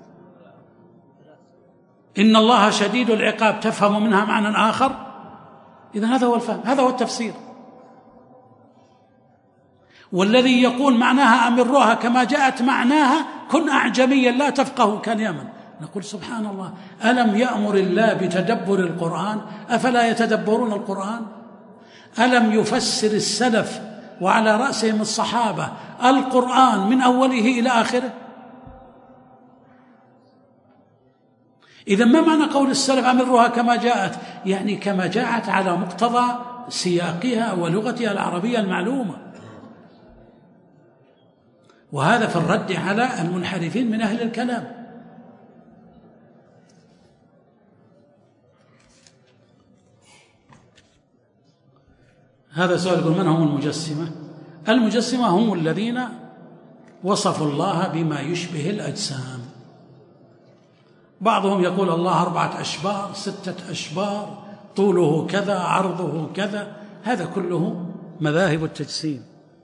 إن الله شديد العقاب تفهم منها معنى آخر؟ إذن هذا هو الفهم، هذا هو التفسير. والذي يقول معناها أمروها كما جاءت معناها كن أعجميا لا تفقه كلاما، نقول سبحان الله، ألم يأمر الله بتدبر القرآن؟ أفلا يتدبرون القرآن؟ ألم يفسر السلف وعلى رأسهم الصحابة القرآن من أوله إلى آخره؟ إذا ما معنى قول السلف أمروها كما جاءت؟ يعني كما جاءت على مقتضى سياقها ولغتها العربية المعلومة. وهذا في الرد على المنحرفين من أهل الكلام. هذا سؤال يقول من هم المجسمة؟ المجسمة هم الذين وصفوا الله بما يشبه الأجسام. بعضهم يقول الله أربعة أشبار ستة أشبار طوله كذا عرضه كذا، هذا كله مذاهب التجسيم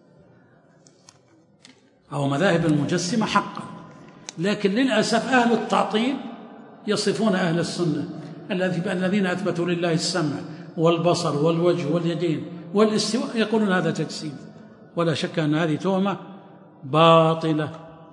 أو مذاهب المجسمة حقا. لكن للأسف أهل التعطيل يصفون أهل السنة الذين أثبتوا لله السمع والبصر والوجه واليدين والاستواء يقولون هذا تجسيم، ولا شك أن هذه تهمة باطلة.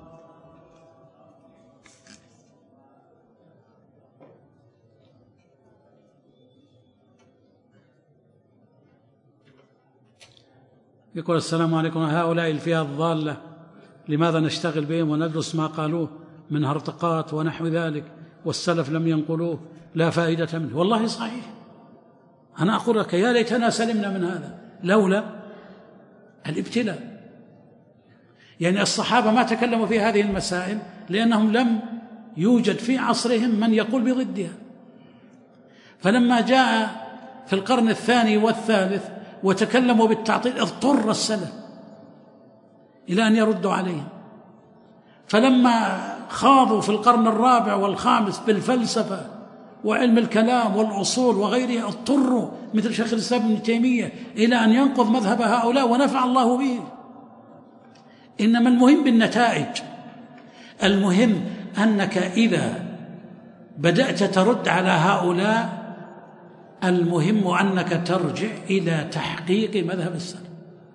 يقول السلام عليكم، هؤلاء الفئة الضالة لماذا نشتغل بهم وندرس ما قالوه من هرطقات ونحو ذلك والسلف لم ينقلوه؟ لا فائدة منه. والله صحيح، أنا أقول لك يا ليتنا سلمنا من هذا لولا الابتلاء. يعني الصحابة ما تكلموا في هذه المسائل لأنهم لم يوجد في عصرهم من يقول بضدها، فلما جاء في القرن الثاني والثالث وتكلموا بالتعطيل اضطر السلف إلى أن يردوا عليهم. فلما خاضوا في القرن الرابع والخامس بالفلسفة وعلم الكلام والأصول وغيرها اضطروا مثل شيخ الإسلام ابن تيمية إلى أن ينقض مذهب هؤلاء ونفع الله به. إنما المهم بالنتائج، المهم أنك إذا بدأت ترد على هؤلاء المهم أنك ترجع إلى تحقيق مذهب السلف.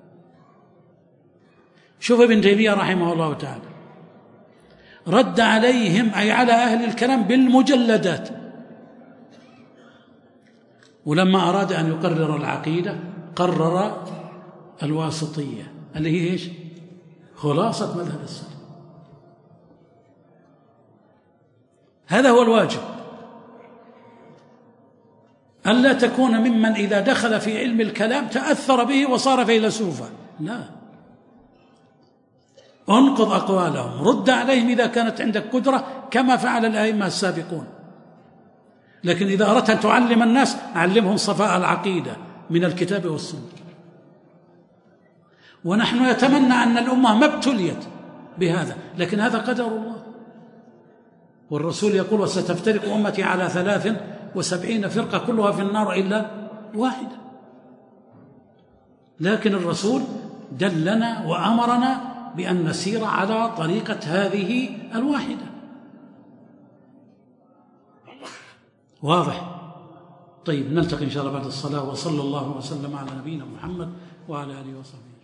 شوف ابن تيمية رحمه الله تعالى رد عليهم أي على أهل الكلام بالمجلدات، ولما أراد أن يقرر العقيدة قرر الواسطية اللي هي إيش؟ خلاصة مذهب السلف. هذا هو الواجب، ألا تكون ممن إذا دخل في علم الكلام تأثر به وصار فيلسوفا، لا، انقض أقوالهم، رد عليهم إذا كانت عندك قدرة كما فعل الأئمة السابقون. لكن إذا أردت أن تعلم الناس علمهم صفاء العقيدة من الكتاب والسنة. ونحن نتمنى أن الأمة ما ابتليت بهذا، لكن هذا قدر الله. والرسول يقول: وستفترق أمتي على ثلاث وسبعين فرقة كلها في النار إلا واحدة. لكن الرسول دلنا وأمرنا بأن نسير على طريقة هذه الواحدة. واضح؟ طيب، نلتقي إن شاء الله بعد الصلاة، وصلى الله وسلم على نبينا محمد وعلى آله وصحبه.